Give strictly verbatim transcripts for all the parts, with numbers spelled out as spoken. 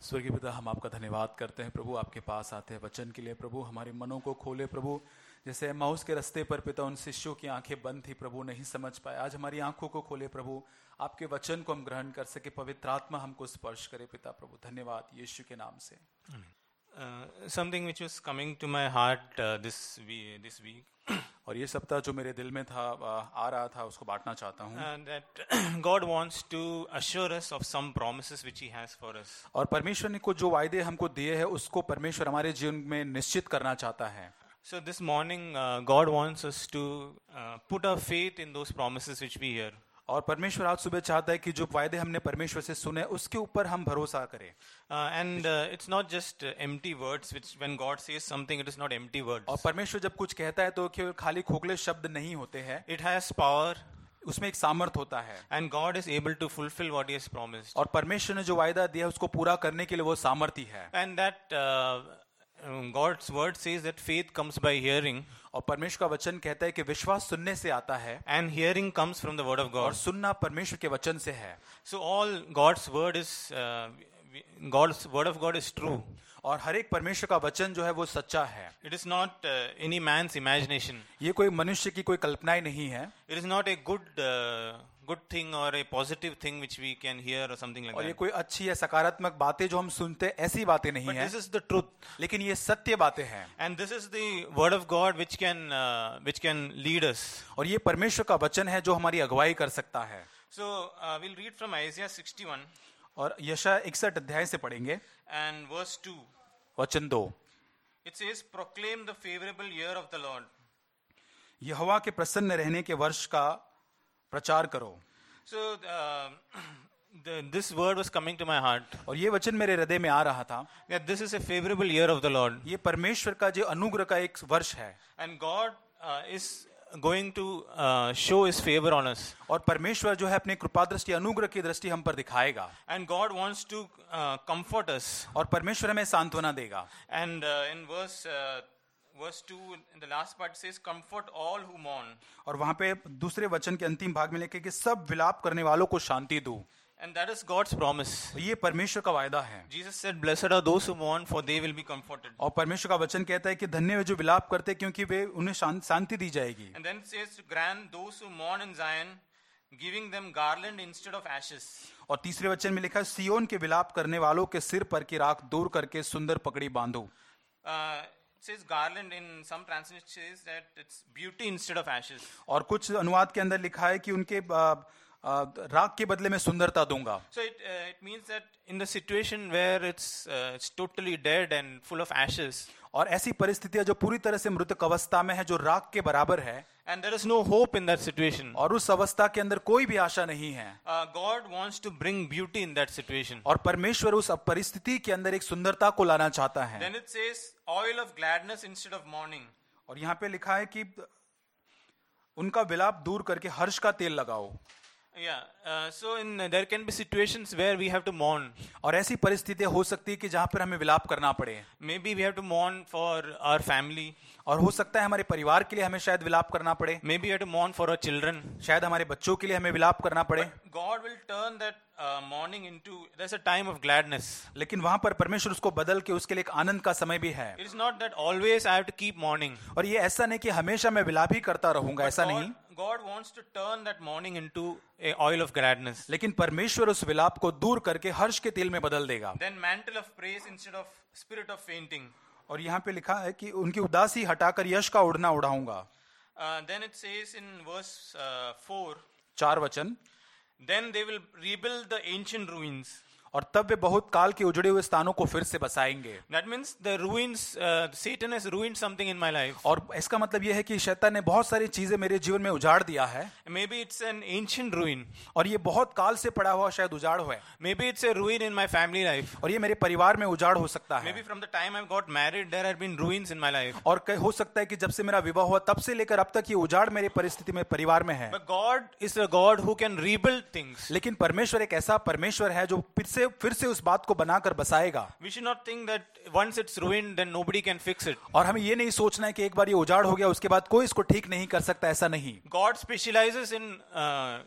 स्वर्गीय पिता, हम आपका धन्यवाद करते हैं प्रभु, आपके पास आते हैं वचन के लिए प्रभु। हमारे मनों को खोले प्रभु, जैसे एम्माउस के रास्ते पर पिता उन शिष्यों की आंखें बंद थी प्रभु, नहीं समझ पाए। आज हमारी आंखों को खोले प्रभु, आपके वचन को हम ग्रहण कर सके, पवित्र आत्मा हमको स्पर्श करे पिता प्रभु। धन्यवाद यीशु के नाम से। Uh, something which was coming to my heart uh, this week, this week. और ये सप्ताह जो मेरे दिल में था, आ रहा था, उसको बांटना चाहता हूँ। uh, that God wants to assure us of some promises which He has for us. और परमेश्वर ने को जो वायदे हमको दिए हैं उसको परमेश्वर हमारे जीवन में निश्चित करना चाहता है। So this morning uh, God wants us to uh, put our faith in those promises which we hear. और परमेश्वर आज सुबह चाहता है कि जो वायदे हमने परमेश्वर से सुने उसके ऊपर हम भरोसा करें। And it's not just empty words, which when God says something it is not empty words. और परमेश्वर जब कुछ कहता है तो केवल खाली खोखले शब्द नहीं होते हैं, इट हैज पावर, उसमें एक सामर्थ होता है। And God is able to fulfil what he has promised. और परमेश्वर ने जो वायदा दिया उसको पूरा करने के लिए वो सामर्थी है। And that God's word says that faith comes by hearing. और परमेश्वर का वचन कहता है कि विश्वास सुनने से आता है। And hearing comes from the word of God. और सुनना परमेश्वर के वचन से है। So all God's word is uh, God's word of God is true. और हर एक परमेश्वर का वचन जो है वो सच्चा है। It is not uh, any man's imagination. ये कोई मनुष्य की कोई कल्पनाएं नहीं है। It is not a good uh, good thing or a positive thing which we can hear or something like that. और ये कोई अच्छी या सकारात्मक बातें जो हम सुनते ऐसी बातें नहीं है। But this is the truth. लेकिन ये सत्य बातें हैं। And this is the word of God which can uh, which can lead us. और ये परमेश्वर का वचन है जो हमारी अगुवाई कर सकता है। So uh, we'll read from Isaiah sixty-one. और यशायाह इकसठ अध्याय से पढ़ेंगे। And verse two. वचन दो। It says, proclaim the favorable year of the Lord. यहोवा के प्रसन्न रहने के वर्ष का प्रचार करो। So uh, the, this word was coming to my heart. और ये वचन मेरे हृदय में आ रहा था। That this is a favorable year of the Lord. ये परमेश्वर का जो अनुग्रह का एक वर्ष है। And God uh, is going to uh, show His favor on us. और परमेश्वर जो है अपने कृपा दृष्टि अनुग्रह की दृष्टि हम पर दिखाएगा। And God wants to uh, comfort us. और परमेश्वर हमें सांत्वना देगा। And uh, in verse uh, Verse two, in the last part says, comfort all who mourn. और वहाँ पे दूसरे वचन के अंतिम भाग में लिखे कि सब विलाप करने वालों को शांति दो। And that is God's promise. ये परमेश्वर का वायदा है। Jesus said, blessed are those who mourn, for they will be comforted. और परमेश्वर का वचन कहता है कि धन्य वे जो विलाप करते क्योंकि वे उन्हें शांति दी जाएगी। And then it says to grant those who mourn in Zion, giving them garland instead of ashes. और तीसरे वचन में लिखा है सियोन के विलाप करने वालों के सिर पर की राख दूर करके सुंदर पगड़ी बांधो। Uh, It says garland, in some translations says that it's beauty instead of ashes. और कुछ अनुवाद के अंदर लिखा है कि उनके राख के बदले में सुंदरता दूंगा। So it uh, it means that in the situation where it's uh, it's totally dead and full of ashes. और ऐसी परिस्थितियां जो पूरी तरह से मृतक अवस्था में है, जो राख के बराबर है। And there is no hope in that situation. और उस अवस्था के अंदर कोई भी आशा नहीं है। Uh, God wants to bring beauty in that situation. और परमेश्वर उस परिस्थिति के अंदर एक सुंदरता को लाना चाहता है। Then it says oil of gladness instead of mourning. और यहाँ पे लिखा है कि उनका विलाप दूर करके हर्ष का तेल लगाओ। Yeah, uh, so in uh, there can be situations where we have to mourn. और ऐसी परिस्थितियां हो सकती है कि जहाँ पर हमें विलाप करना पड़े। Maybe we have to mourn for our family. और हो सकता है हमारे परिवार के लिए हमें शायद विलाप करना पड़े। Maybe we have to mourn for our children. शायद हमारे बच्चों के लिए हमें विलाप करना पड़े। But God will turn that uh, mourning into there's a time of gladness. लेकिन वहाँ पर परमेश्वर उसको बदल के उसके लिए एक आनंद का समय भी है। It is not that always I have to keep mourning. और ये ऐसा नहीं कि हमेशा मैं विलाप ही करता रहूंगा, ऐसा God, नहीं। God wants to turn that mourning into a oil of gladness. लेकिन परमेश्वर उस विलाप को दूर करके हर्ष के तेल में बदल देगा। Then mantle of praise instead of spirit of fainting. और यहाँ पे लिखा है कि उनकी उदासी हटाकर यश का उड़ना उड़ाऊंगा। Uh, then it says in verse uh, four. चार वचन। Then they will rebuild the ancient ruins. और तब वे बहुत काल के उजड़े हुए स्थानों को फिर से बसाएंगे। That means the ruins, uh, Satan has ruined something in my life. और इसका मतलब यह है कि शैतान ने बहुत सारी चीजें मेरे जीवन में उजाड़ दिया है। Maybe it's an ancient ruin. और ये बहुत काल से पड़ा हुआ शायद उजाड़ हुआ है। Maybe it's a ruin in my family life. और ये मेरे परिवार में उजाड़ हो सकता है। Maybe from the time I got married, there had been ruins in my life. और हो सकता है कि जब से मेरा विवाह हुआ तब से लेकर अब तक ये उजाड़ मेरे परिस्थिति में परिवार में है। But God is a God who can rebuild things. लेकिन परमेश्वर एक ऐसा परमेश्वर है जो फिर से फिर से उस बात को बनाकर बसाएगा। We should not think that once it's ruined, then nobody can fix it. और हमें ये नहीं सोचना है कि एक बार ये उजाड़ हो गया उसके बाद कोई इसको ठीक नहीं कर सकता, ऐसा नहीं। God specializes in uh,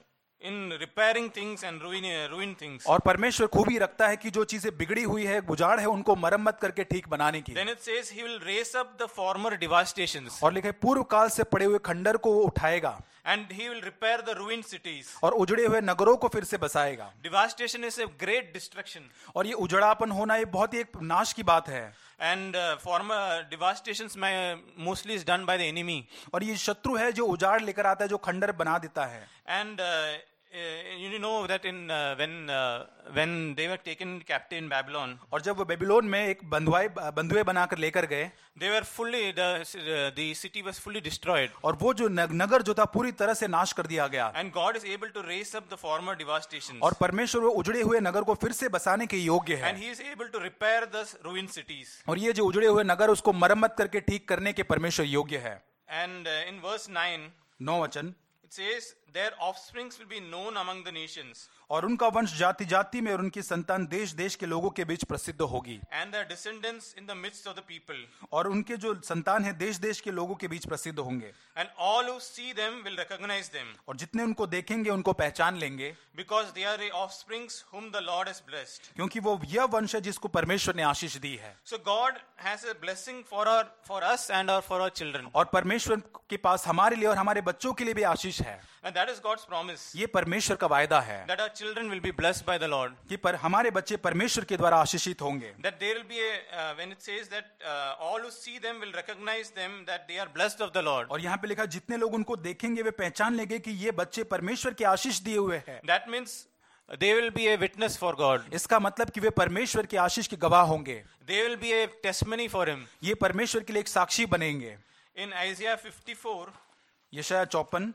in repairing things and ruin, uh, ruin things. और परमेश्वर खूबी रखता है कि जो चीजें बिगड़ी हुई है, उजाड़ है, उनको मरम्मत करके ठीक बनाने की। Then it says he will raise up the former devastations और लिखा है पूर्व काल से पड़े हुए खंडर को वो उठाएगा and he will repair the ruined cities. और उजड़े हुए नगरों को फिर से बसाएगा। Devastation is a great destruction. और ये उजड़ापन होना ये बहुत ही एक नाश की बात है। And uh, former devastations may, uh, mostly is done by the enemy. और ये शत्रु है जो उजाड़ लेकर आता है, जो खंडर बना देता है। And uh, uh, you know that in uh, when uh, when they were taken captive in Babylon, और जब वो बेबीलोन में एक बंधुआई बंधुए बनाकर लेकर गए, they were fully the uh, the city was fully destroyed. और वो जो नगर जो था पूरी तरह से नाश कर दिया गया। And God is able to raise up the former devastations. और परमेश्वर वो उजड़े हुए नगर को फिर से बसाने के योग्य है। And he is able to repair the ruined cities. और ये जो उजड़े हुए नगर उसको मरम्मत करके ठीक करने के परमेश्वर योग्य है। And uh, in verse nine, नौ वचन, it says, their offsprings will be known among the nations. और उनका वंश जाति जाति में और उनकी संतान देश देश के लोगों के बीच प्रसिद्ध होगी। And their descendants in the midst of the people. और उनके जो संतान है देश देश के लोगों के बीच प्रसिद्ध होंगे। And all who see them will recognize them. और जितने उनको देखेंगे उनको पहचान लेंगे। Because they are the offsprings whom the Lord has blessed. क्योंकि वो यह वंश है जिसको परमेश्वर ने आशीष दी है। So God has a blessing for our for us and our for our children. और परमेश्वर के पास हमारे लिए और हमारे बच्चों के लिए भी आशीष है। And that is God's promise. ये परमेश्वर का वायदा है That our children will be blessed by the Lord. कि पर हमारे बच्चे परमेश्वर के द्वारा आशीषित होंगे। That there will be a uh, when it says that uh, all who see them will recognize them that they are blessed of the Lord. और यहाँ पे लिखा जितने लोग उनको देखेंगे वे पहचान लेंगे कि ये बच्चे परमेश्वर के आशीष दिए हुए हैं। That means they will be a witness for God. इसका मतलब कि वे परमेश्वर के आशीष के गवाह होंगे। They will be a testimony for him. ये परमेश्वर के लिए एक साक्षी बनेंगे। In Isaiah fifty-four, यशायाह चौपन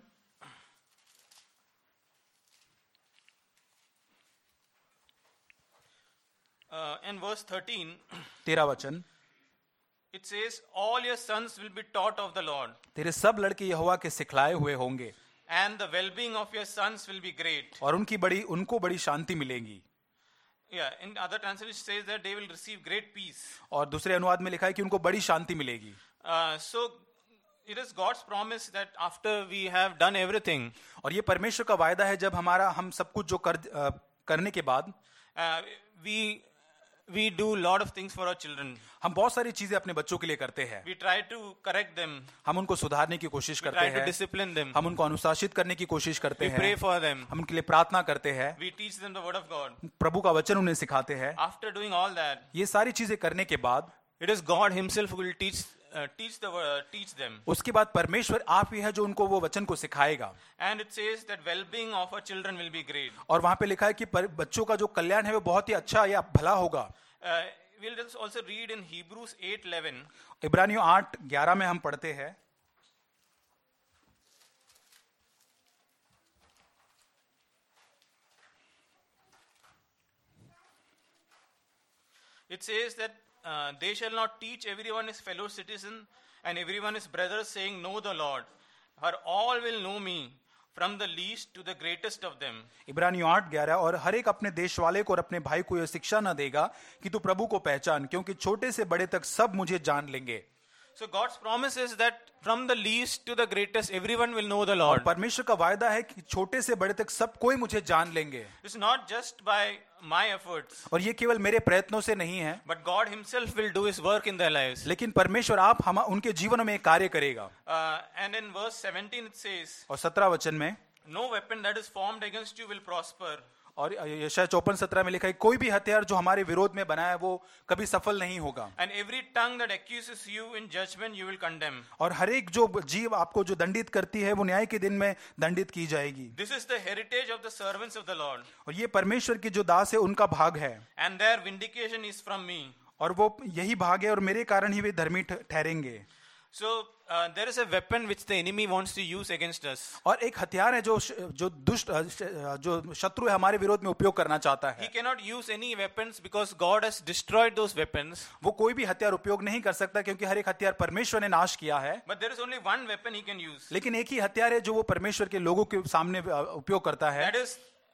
uh, in verse thirteen, तेरा वचन, it says, all your sons will be taught of the Lord, तेरे सब लड़के यहोवा के सिखलाए हुए होंगे and the well-being of your sons will be great. और उनकी बड़ी उनको बड़ी शांति मिलेगी। Yeah, in other translation it says that they will receive great peace. और दूसरे अनुवाद में लिखा है कि उनको बड़ी शांति मिलेगी। Uh, so it is God's promise that after we have done everything, और ये परमेश्वर का वायदा है जब हमारा हम सब कुछ जो कर अ, करने के बाद uh, we we do lot of things for our children. हम बहुत सारी चीजें अपने बच्चों के लिए करते हैं। We try to correct them. हम उनको सुधारने की कोशिश We करते try to हैं, discipline them. हम उनको अनुशासित करने की कोशिश करते We pray हैं, for them. हम उनके लिए प्रार्थना करते हैं, We teach them the word of God. प्रभु का वचन उन्हें सिखाते हैं। After doing all that, ये सारी चीजें करने के बाद it is God Himself who will teach uh, teach the word, teach them. उसके बाद परमेश्वर आप ही है जो उनको वो वचन को सिखाएगा। And it says that well-being of our children will be great. और वहां पे लिखा है कि पर, बच्चों का जो कल्याण है वो बहुत ही अच्छा या भला होगा। Uh, we'll just also read in Hebrews eight eleven. इब्रानियों आठ ग्यारह में हम पढ़ते हैं, It says that uh, they shall not teach everyone his fellow citizen and everyone his brother, saying, know the Lord. For all will know me, from the least to the greatest of them. इब्रानियों आठ ग्यारह, और हर एक अपने देश वाले को और अपने भाई को यह शिक्षा न देगा कि तू प्रभु को पहचान, क्योंकि छोटे से बड़े तक सब मुझे जान लेंगे। So God's promise is that from the least to the greatest, everyone will know the और Lord. परमेश्वर का वायदा है कि छोटे से बड़े तक सब कोई मुझे जान लेंगे। It's not just by my efforts, और ये केवल मेरे प्रयत्नों से नहीं है, but God Himself will do His work in their lives. लेकिन परमेश्वर आप हम उनके जीवन में एक कार्य करेगा। Uh, and in verse seventeen it says, और सत्रह वचन में, no weapon that is formed against you will prosper. और यशायाह चौपन सत्रह में लिखा है, कोई भी हथियार जो हमारे विरोध में बना है वो कभी सफल नहीं होगा। And every tongue that accuses you in judgment you will condemn. और हर एक जो जीव आपको जो दंडित करती है वो न्याय के दिन में दंडित की जाएगी। This is the heritage of the servants of the Lord. और ये परमेश्वर की जो दास है उनका भाग है, And their vindication is from me. और वो यही भाग है और मेरे कारण ही वे धर्मी ठ- ठहरेंगे। So uh, there is a weapon which the enemy wants to use against us. और एक हथियार है जो जो दुष्ट जो शत्रु है हमारे विरोध में उपयोग करना चाहता He है। cannot use any weapons because God has destroyed those weapons. वो कोई भी हथियार उपयोग नहीं कर सकता क्योंकि हर एक हथियार परमेश्वर ने नाश किया है। But there is only one weapon he can use. लेकिन एक ही हथियार है जो वो परमेश्वर के लोगों के सामने उपयोग करता है, That is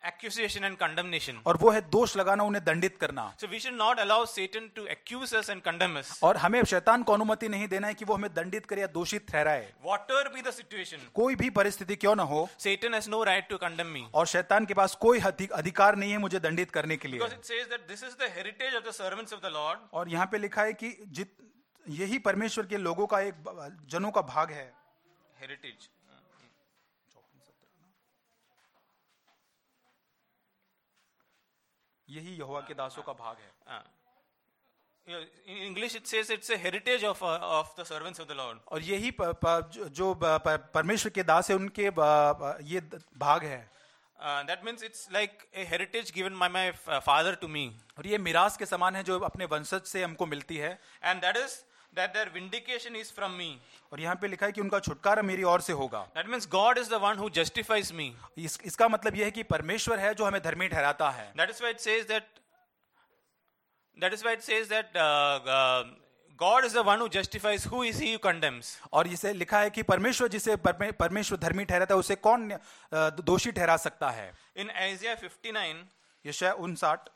accusation and condemnation. और वो है दोष लगाना, उन्हें दंडित करना. So we should not allow Satan to accuse us and condemn us. और हमें शैतान को अनुमति नहीं देना है कि वो हमें दंडित करे या दोषित ठहराए. Whatever be the situation, कोई भी परिस्थिति क्यों ना हो, Satan has no right to condemn me. और शैतान के पास कोई अधिक- अधिकार नहीं है मुझे दंडित करने के लिए. Because it says that this is the heritage of the servants of the Lord. और यहाँ पे लिखा है कि जित यही परमेश्वर के लोगों का एक जनों का भाग है. Heritage. यही यहोवा के दासों का भाग है. Uh, yeah, in English it says it's a heritage of uh, of the servants of the Lord. और यही प, प, जो- जो प- प- परमेश्वर के दास है उनके ब- ब- ये भाग है. Uh, that means it's like a heritage given by my uh, father to me, और ये मिरास के समान है जो अपने वंशज से हमको मिलती है. and that is that their vindication is from me. और यहाँ पे लिखा है कि उनका छुटकारा मेरी ओर से होगा. That means God is the one who justifies me. इस, इसका मतलब यह है कि परमेश्वर है जो हमें धर्मी ठहराता है. That is why it says that. That is why it says that uh, uh, God is the one who justifies. Who is he who condemns? और इसे लिखा है कि परमेश्वर जिसे परमे- परमेश्वर धर्मी ठहराता है उसे कौन अ, दोषी ठहरा सकता है. In Isaiah fifty-nine, यशायाह उनसठ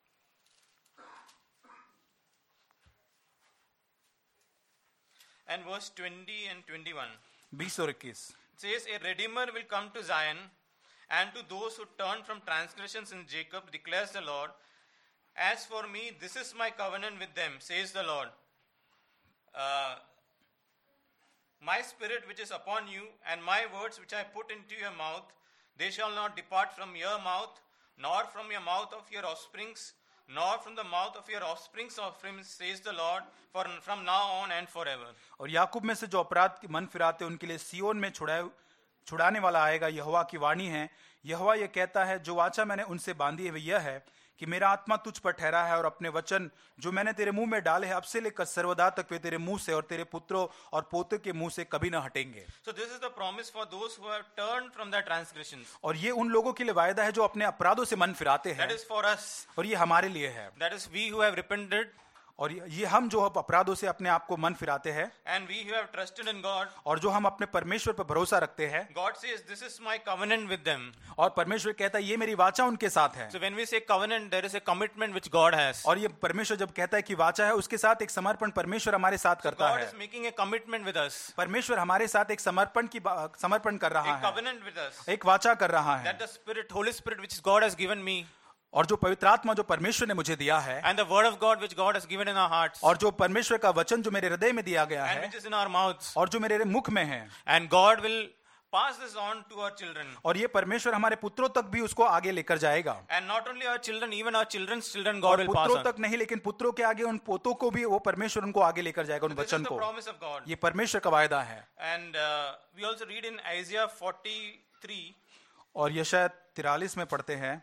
and verse twenty and twenty-one, बीस और इक्कीस. it says, "A redeemer will come to Zion, and to those who turn from transgressions in Jacob, declares the Lord. As for me, this is my covenant with them, says the Lord. Uh, my spirit which is upon you, and my words which I put into your mouth, they shall not depart from your mouth, nor from your mouth of your offsprings, nor from the mouth of your offsprings offsprings, says the Lord, for from now on and forever." और याकूब में से जो अपराध के मन फिराते उनके लिए सियोन में छुड़ाए छुड़ाने वाला आएगा. यहोवा की वाणी है. यहोवा ये कहता है, जो वाचा मैंने उनसे बांधी है वह यह है कि मेरा आत्मा तुझ पर ठहरा है, और अपने वचन जो मैंने तेरे मुंह में डाले हैं अब से लेकर सर्वदा तक वे तेरे मुंह से और तेरे पुत्रों और पोते के मुंह से कभी न हटेंगे. So this is the promise for those who have turned from their transgressions. और ये उन लोगों के लिए वायदा है जो अपने अपराधों से मन फिराते हैं. That is for us. और ये हमारे लिए है. That is we who have repented, और ये ये हम जो अब अपराधों से अपने आप को मन फिराते हैं, and we who have trusted in God. और जो हम अपने परमेश्वर पर भरोसा रखते हैं. God says, "This is my covenant with them." और परमेश्वर कहता है ये मेरी वाचा उनके साथ है. So when we say covenant, there is a commitment which God has. और ये परमेश्वर जब कहता है कि वाचा है, उसके साथ एक समर्पण परमेश्वर हमारे साथ करता God है. is making a commitment with us, परमेश्वर हमारे साथ एक समर्पण की बा- समर्पण कर रहा a है, covenant with us, एक वाचा कर रहा है. that the Spirit, Holy Spirit, which God has given me, और जो पवित्र आत्मा जो परमेश्वर ने मुझे दिया है, and the Word of God which God has given in our hearts, और जो परमेश्वर का वचन जो मेरे हृदय में दिया गया and है, which is in our mouths, और जो मेरे मुख में है, and God will pass this on to our children, और ये परमेश्वर हमारे पुत्रों तक भी उसको आगे लेकर जाएगा. and not only our children, even our children's children, God और will pass पुत्रों on. तक नहीं, लेकिन पुत्रों के आगे उन पोतों को भी वो परमेश्वर उनको आगे लेकर जाएगा, उन This is वचन the को. promise of God. ये परमेश्वर का वायदा है. And uh, we also read in Isaiah forty-three, और यशायाह तिरालीस में पढ़ते हैं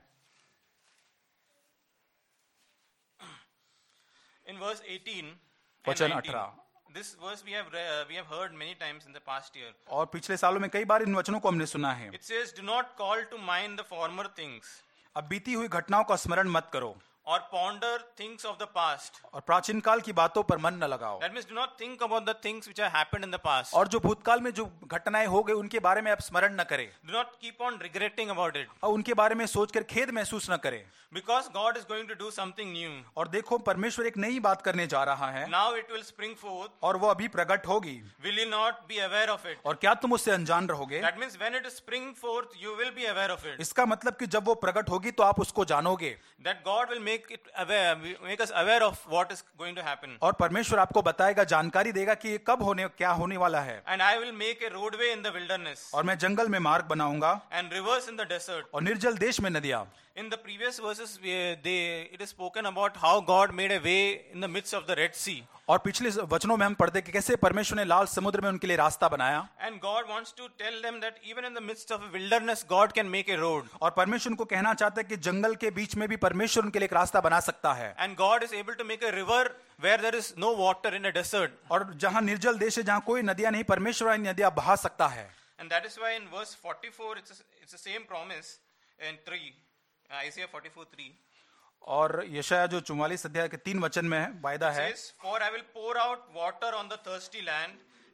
in verse eighteen and वचन nineteen. अठारह. This verse we have re- uh, we have heard many times in the past year. और पिछले सालों में कई बार इन वचनों को हमने सुना है. It says, "Do not call to mind the former things, अब बीती हुई घटनाओं का स्मरण मत करो, or ponder things of the past." और प्राचीन काल की बातों पर मन न लगाओ. That means do not think about the things which have happened in the past. और जो भूतकाल में जो घटनाएं हो गई उनके बारे में आप स्मरण न करें, Do not keep on regretting about it, और उनके बारे में सोचकर खेद महसूस न करें. because God is going to do something new. और देखो परमेश्वर एक नई बात करने जा रहा है, Now it will spring forth. और वो अभी प्रकट होगी. Will you not be aware of it? और क्या तुम उससे अनजान रहोगे? That means when it is spring forth, you will be aware of it. इसका मतलब कि जब वो प्रकट होगी तो आप उसको जानोगे. That God will make it aware, make us aware of what is going to happen. और परमेश्वर आपको बताएगा, जानकारी देगा कि ये कब होने क्या होने वाला है. And I will make a roadway in the wilderness, और मैं जंगल में मार्ग बनाऊंगा, and rivers in the desert. और निर्जल देश में नदियां. In the previous verses, we, they, it is spoken about how God made a way in the midst of the Red Sea. और पिछले वचनों में हम पढ़ते कि कैसे परमेश्वर ने लाल समुद्र में उनके लिए रास्ता बनाया. And God wants to tell them that even in the midst of a wilderness, God can make a road. और परमेश्वर उनको कहना चाहता है कि जंगल के बीच में भी परमेश्वर उनके लिए एक रास्ता बना सकता है. And God is able to make a river where there is no water in a desert. और जहां निर्जल देश है, जहां कोई नदियां नहीं, परमेश्वर इन नदियां बहा सकता है. And that is why in verse forty-four, it's, a, it's the same promise in three, uh, Isaiah forty-four three. और यशायाह जो चौवालीस अध्याय के तीन वचन में है, वायदा है, Says, "For I will pour out water on the thirsty land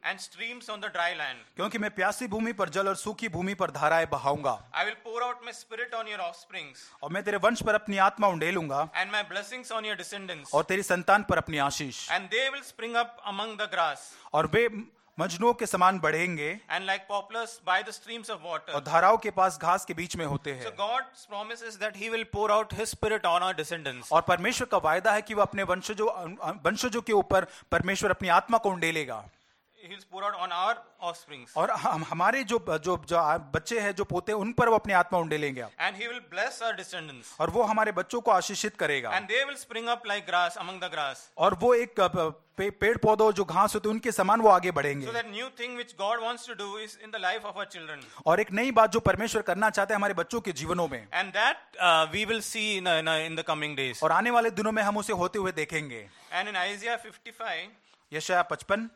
and streams on the dry land. क्योंकि मैं प्यासी भूमि पर जल और सूखी भूमि पर धाराएं बहाऊंगा, I will pour out my spirit on your offsprings और मैं तेरे वंश पर अपनी आत्मा उंडेलूंगा, and my blessings on your descendants, और तेरी संतान पर अपनी आशीष, and they will spring up among the grass और वे मजनुओं के समान बढ़ेंगे and like poplars by the streams of water. और धाराओं के पास घास के बीच में होते So हैं। God's promises that He will pour out His Spirit on our descendants. और परमेश्वर का वायदा है कि वो अपने वंशजों वंशजों के ऊपर परमेश्वर अपनी आत्मा को उंडेलेगा, He will pour out on our offsprings. और हम हमारे जो जो जो बच्चे हैं, जो पोते, उन पर वो अपनी आत्मा उंडेलेंगे, And He will bless our descendants. और वो हमारे बच्चों को आशीषित करेगा, And they will spring up like grass among the grass. और वो एक पे, पेड़ पौधों जो घास होते हैं उनके समान वो आगे बढ़ेंगे। So that new thing which God wants to do is in the life of our children. और एक नई बात जो परमेश्वर करना चाहते हैं हमारे बच्चों के जीवनों में, And that uh, we will see in, uh, in, uh, in the coming days. और आने वाले दिनों में हम उसे होते हुए देखेंगे। And in Isaiah fifty-five, यशायाह पचपन,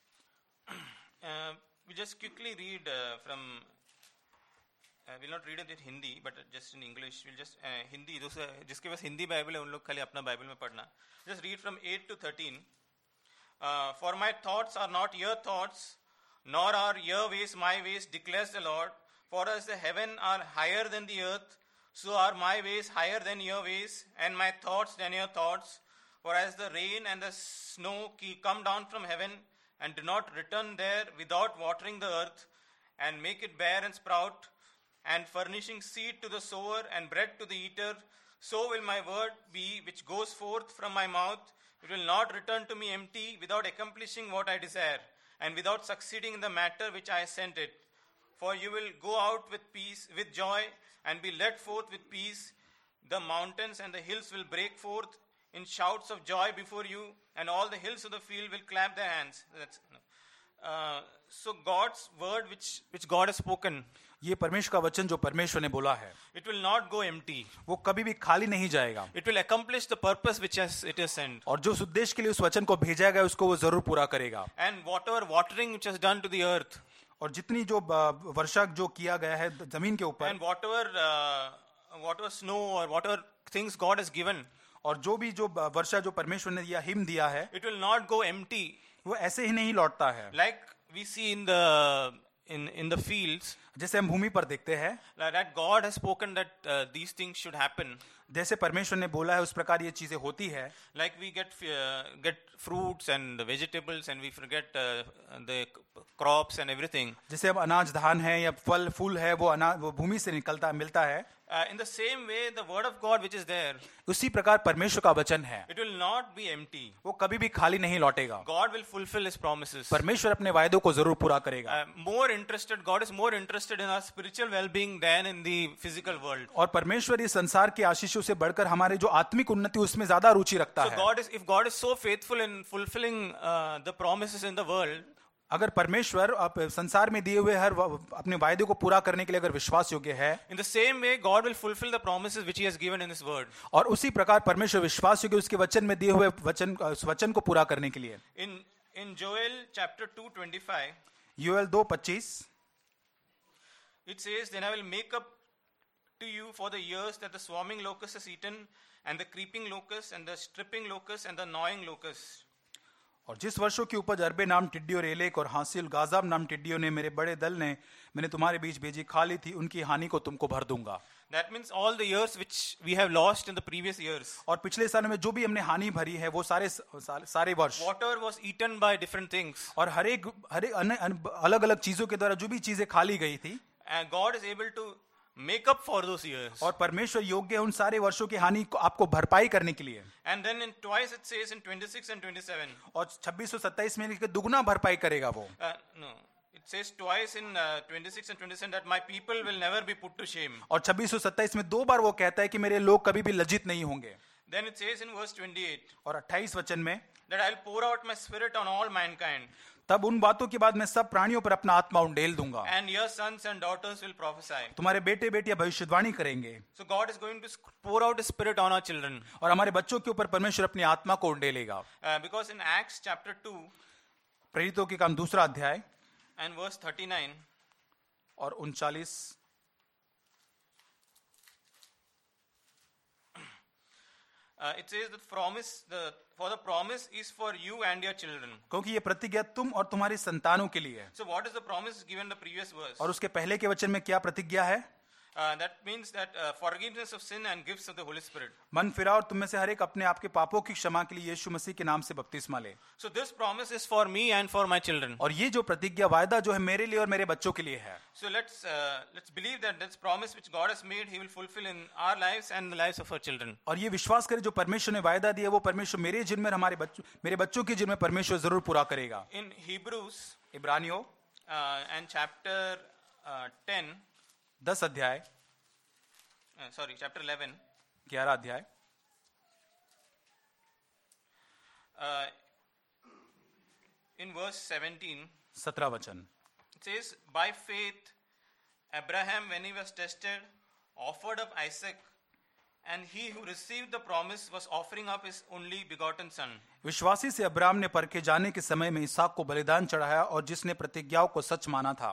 uh, we just quickly read uh, from, uh, we'll not read it in Hindi, but just in English. We'll just, uh, Hindi, those, uh, जिसके पास हिंदी बाइबल है उन लोग खाली अपना बाइबल में पढ़ना. Just read from eight to thirteen. Uh, For my thoughts are not your thoughts, nor are your ways my ways, declares the Lord. For as the heaven are higher than the earth, so are my ways higher than your ways, and my thoughts than your thoughts. For as the rain and the snow come down from heaven, and do not return there without watering the earth, and make it bear and sprout, and furnishing seed to the sower and bread to the eater, so will my word be which goes forth from my mouth. It will not return to me empty, without accomplishing what I desire, and without succeeding in the matter which I sent it. For you will go out with peace, with joy, and be led forth with peace. The mountains and the hills will break forth in shouts of joy before you, and all the hills of the field will clap their hands. That's, uh, so God's word which, which God has spoken, ये परमेश्वर का वचन जो परमेश्वर ने बोला है, it will not go empty. वो कभी भी खाली नहीं जाएगा, It will accomplish the purpose which has, it is sent. और जो उस उद्देश्य के लिए उस वचन को भेजा गया उसको वो जरूर पूरा करेगा। And whatever watering which has done to the earth, और जितनी जो ब- वर्षा जो किया गया है जमीन के ऊपर, and whatever uh, whatever snow or whatever things God has given, और जो भी जो ब- वर्षा जो परमेश्वर ने दिया, हिम दिया है, it will not go empty. वो ऐसे ही नहीं लौटता है। Like we see in the in in the fields, जैसे हम भूमि पर देखते हैं, that God has spoken that uh, these things should happen. जैसे परमेश्वर ने बोला है उस प्रकार ये चीजें होती है। Like we get uh, get fruits and the vegetables, and we forget uh, the crops and everything. जैसे अब अनाज धान है या फल फूल है, वो अनाज वो भूमि से निकलता मिलता है, Uh, in the same way, the word of God which is there, उसी प्रकार परमेश्वर का वचन है, it will not be empty. वो कभी भी खाली नहीं लौटेगा। God will fulfill His promises. परमेश्वर अपने वायदों को जरूर पूरा करेगा। Uh, more interested, God is more interested in our spiritual well-being than in the physical world. और परमेश्वर इस संसार के आशीषों से बढ़कर हमारे जो आत्मिक उन्नति उसमें ज्यादा रुचि रखता So है। God is, if God is so faithful in fulfilling uh, the promises in the world, अगर परमेश्वर आप संसार में दिए हुए हर व- अपने वायदे को पूरा करने के लिए अगर विश्वास योग्य है, in the same way, God will fulfill the promises which He has given in His word. और उसी प्रकार परमेश्वर विश्वास योग्य उसके वचन में दिए हुए वचन उस वचन को पूरा करने के लिए। In in Joel chapter two twenty-five, यूएल दो पच्चीस, it says, "Then I will make up to you for the years that the swarming locust has eaten, and the creeping locust, and the stripping locust, and the gnawing locust." और जिस वर्षों की उपज अरबे नाम टिड्डियों, रेलेक और हासिल गाजाब नाम टिड्डियों ने मेरे बड़े दल ने मैंने तुम्हारे बीच भेजी खा ली थी, उनकी हानि को तुमको भर दूंगा। That means all the years which we have lost in the previous years, और पिछले सालों में जो भी हमने हानि भरी है वो सारे सारे वर्ष, whatever was eaten by different things, और हर एक हर एक अलग अलग चीजों के द्वारा जो भी चीजें खा ली गई थी, and God is able to make up for those years. और परमेश्वर योग्य है उन सारे वर्षों की हानि को आपको भरपाई करने के लिए। And then in twice it says in twenty-six and twenty-seven. और छब्बीस और सत्ताईस में लिखकर दुगना भरपाई करेगा वो। Uh, no, it says twice in uh, twenty-six and twenty-seven that my people will never be put to shame. और छब्बीस और सत्ताईस में दो बार वो कहता है कि मेरे लोग कभी भी लज्जित नहीं होंगे। Then it says in verse twenty-eight और अट्ठाईस वचन में, that I'll pour out my spirit on all mankind, तब उन बातों के बाद मैं सब प्राणियों पर अपना आत्मा उंडेल दूंगा, and your sons and daughters will prophesy. तुम्हारे बेटे बेटियां भविष्यवाणी करेंगे। So God is going to pour out His spirit on our children. और हमारे बच्चों के ऊपर परमेश्वर अपनी आत्मा को उंडेलेगा। Uh, because in Acts chapter two प्रेरितों के काम दूसरा अध्याय and verse thirty-nine, और उनचालीस, uh, it says that promise, the for the promise is for you and your children. क्योंकि ये प्रतिज्ञा तुम और तुम्हारी संतानों के लिए है। So what is the promise given in the previous verse? और उसके पहले के वचन में क्या प्रतिज्ञा है? Uh, that means that uh, forgiveness of sin and gifts of the Holy Spirit. मन फिरा और तुम में से हर एक अपने आप के पापों की क्षमा के लिए यीशु मसीह के नाम से बपतिस्मा ले। So this promise is for me and for my children. और ये जो प्रतिज्ञा वायदा जो है मेरे लिए और मेरे बच्चों के लिए है। So let's uh, let's believe that this promise which God has made, He will fulfill in our lives and the lives of our children. और ये विश्वास करें जो परमेश्वर ने वायदा दिया वो परमेश्वर मेरे जिन में हमारे बच्चों मेरे बच्चों की जिन में परमेश्वर जरूर पूरा करेगा। In Hebrews इब्रानियों uh, and chapter uh, ten, दस अध्याय uh, sorry, chapter eleven, ग्यारह अध्याय uh, in verse seventeen, सत्रह वचन it says, by faith, Abraham, when he was tested, offered up Isaac, and he who received the promise was offering up his only begotten son. विश्वासी से Abraham ने परखे जाने के समय में इसहाक को बलिदान चढ़ाया और जिसने प्रतिज्ञाओं को सच माना था।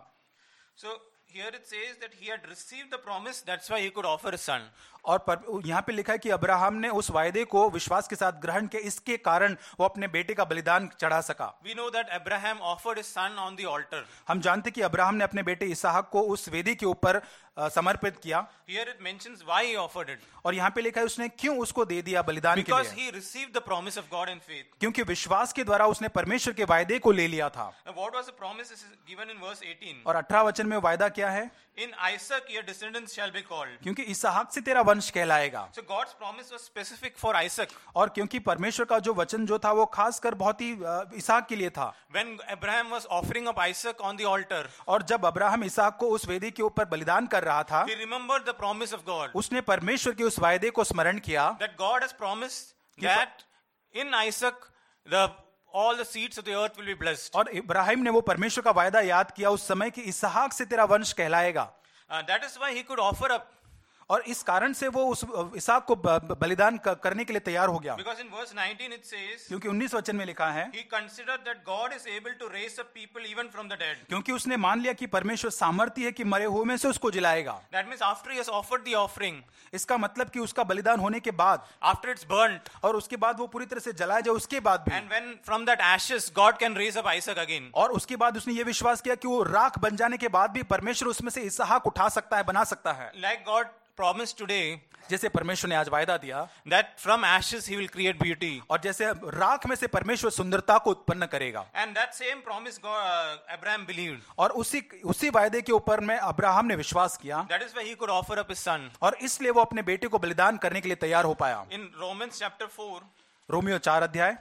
So here it says that he had received the promise, that's why he could offer his son. और पर, यहाँ पे लिखा है कि अब्राहम ने उस वायदे को विश्वास के साथ ग्रहण किया, इसके कारण वो अपने बेटे का बलिदान चढ़ा सका। We know that Abraham offered his son on the altar. हम जानते कि अब्राहम ने अपने बेटे इसहाक को उस वेदी के ऊपर अ, समर्पित किया। Here it mentions why he offered it. और यहाँ पे लिखा है उसने क्यों उसको दे दिया बलिदान के Because लिए? he received the promise of God in faith. क्योंकि विश्वास के द्वारा उसने परमेश्वर के वायदे को ले लिया था। Now, what was the promise? This is given in verse eighteen. और अठारह वचन में वायदा क्या है? In Isaac your descendants shall be called. क्योंकि इसहाक से तेरा वंश कहलाएगा। So God's promise was specific for Isaac. और क्योंकि परमेश्वर का जो वचन जो था वो खासकर बहुत ही अ, इसहाक के लिए था। When Abraham was offering up Isaac on the altar, और जब अब्राहम इसहाक को उस वेदी के ऊपर बलिदान कर रहा था, he remembered the promise of God. उसने परमेश्वर के उस वायदे को स्मरण किया That God has promised that in Isaac the all the seeds of the earth will be blessed. और इब्राहिम ने वो परमेश्वर का वायदा याद किया उस समय कि इसहाक से तेरा वंश कहलाएगा। Uh, that is why he could offer up. और इस कारण से वो उस इसहाक को ब- बलिदान क- करने के लिए तैयार हो गया। Because in verse nineteen it says, क्योंकि उन्नीस वचन में लिखा है, he considered that God is able to raise up people even from the dead. क्योंकि उसने मान लिया कि परमेश्वर सामर्थ्य है कि मरे हुए में से उसको जिलाएगा। That means after he has offered the offering, इसका मतलब कि उसका बलिदान होने के बाद after it's burnt, और उसके बाद वो पूरी तरह से जलाया जाए उसके बाद भी, and when from that ashes God can raise up Isaac again. और उसके बाद उसने ये विश्वास किया कि वो राख बन जाने के बाद भी परमेश्वर उसमें से इसहाक उठा सकता है, बना सकता है। Like God promised today जैसे परमेश्वर ने आज वायदा दिया that from ashes he will create beauty. और जैसे राख में से परमेश्वर सुंदरता को उत्पन्न करेगा। And that same promise God, uh, Abraham believed. और उसी उसी वायदे के ऊपर में अब्राहम ने विश्वास किया That is why he could offer up his son. और इसलिए वो अपने बेटे को बलिदान करने के लिए तैयार हो पाया। In Romans chapter four, रोमियो चार अध्याय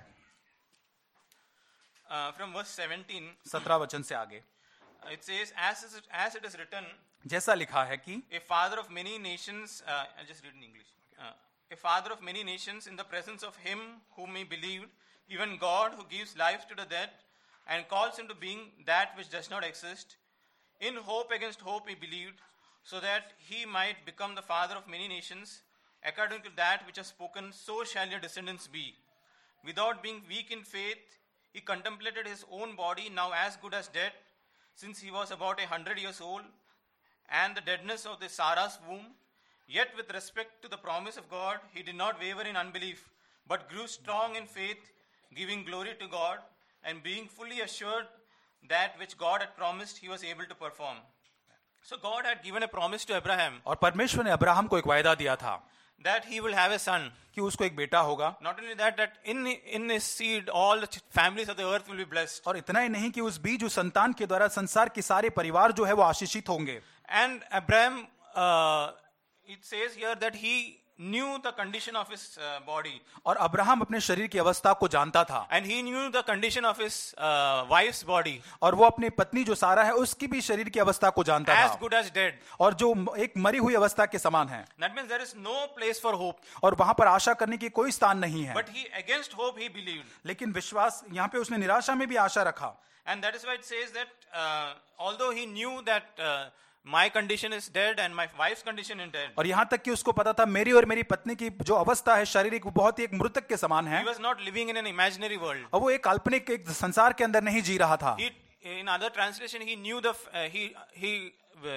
uh, from verse seventeen, सत्रह वचन से आगे uh, it says, as is, as it is written, जैसा लिखा है कि a father of many nations, uh, I'll just read in English. Uh, a father of many nations in the presence of him whom he believed, even God who gives life to the dead and calls into being that which does not exist. In hope against hope he believed, so that he might become the father of many nations. According to that which is spoken, so shall your descendants be. Without being weak in faith, he contemplated his own body, now as good as dead, since he was about a hundred years old, and the deadness of the Sarah's womb. Yet with respect to the promise of God, he did not waver in unbelief, but grew strong in faith, giving glory to God, and being fully assured that which God had promised, he was able to perform. So God had given a promise to Abraham और परमेश्वर ने Abraham को एक वायदा दिया था that he will have a son. कि उसको एक बेटा होगा। Not only that, that in, in his seed, all the families of the earth will be blessed. और इतना ही नहीं कि उस बीज उस संतान के द्वारा संसार के सारे परिवार जो है वो आशीषित होंगे। And Abraham, uh, it says here that he knew the condition of his uh, body. और अब्राहम अपने शरीर की अवस्था को जानता था And he knew the condition of his uh, wife's body. और वो अपनी पत्नी जो सारा है उसकी भी शरीर की अवस्था को जानता As था good as dead. और जो एक मरी हुई अवस्था के समान है। That means there is no place for hope. और वहां पर आशा करने की कोई स्थान नहीं है। But he, against hope, he believed. लेकिन विश्वास यहाँ पे उसने निराशा में भी आशा रखा। And that is why it says that uh, although he knew that uh, my condition is dead and my wife's condition is dead, और यहाँ तक कि उसको पता था मेरी और मेरी पत्नी की जो अवस्था है शारीरिक वो बहुत ही एक मृतक के समान है he was not living in an imaginary world. और वो एक काल्पनिक एक संसार के अंदर नहीं जी रहा था। He, in other translation, he knew the, uh, he, he, uh, he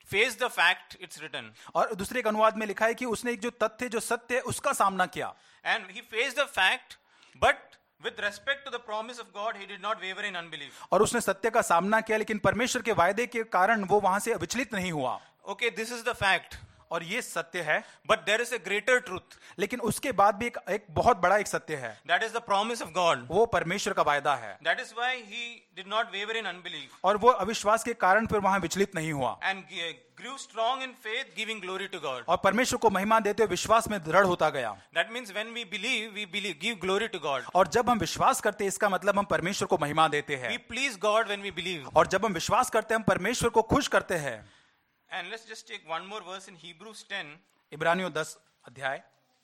faced the fact, it's written. और दूसरे एक अनुवाद में लिखा है कि उसने एक जो तथ्य जो सत्य है उसका सामना किया. And he faced the fact, but with respect to the promise of God, he did not waver in unbelief. और उसने सत्य का सामना किया लेकिन परमेश्वर के वायदे के कारण वो वहां से विचलित नहीं हुआ. Okay, this is the fact. और ये सत्य है. But there is a greater truth. लेकिन उसके बाद भी एक, एक बहुत बड़ा एक सत्य है. That is the promise of God. वो परमेश्वर का वायदा है. That is why he did not waver in unbelief. और वो अविश्वास के कारण फिर वहां विचलित नहीं हुआ. And grew strong in faith, giving glory to God. और परमेश्वर को महिमा देते हुए विश्वास में दृढ़ होता गया. That means when we believe, we believe, give glory to God. और जब हम विश्वास करते हैं इसका मतलब हम परमेश्वर को महिमा देते हैं. We please God when we believe. और जब हम विश्वास करते हैं हम परमेश्वर को खुश करते हैं. And let's just take one more verse in Hebrews ten. इब्रानियों दस अध्याय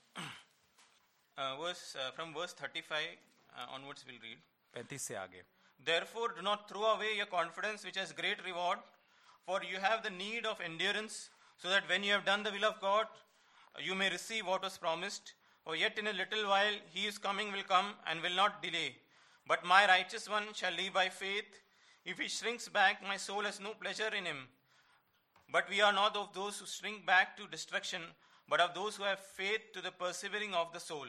Uh, verse uh, from verse thirty-five uh, onwards we'll read. पैंतीस से आगे. Therefore do not throw away your confidence, which has great reward, for you have the need of endurance, so that when you have done the will of God, you may receive what was promised. For yet in a little while he is coming will come and will not delay. But my righteous one shall live by faith. If he shrinks back, my soul has no pleasure in him. But we are not of those who shrink back to destruction, but of those who have faith to the persevering of the soul.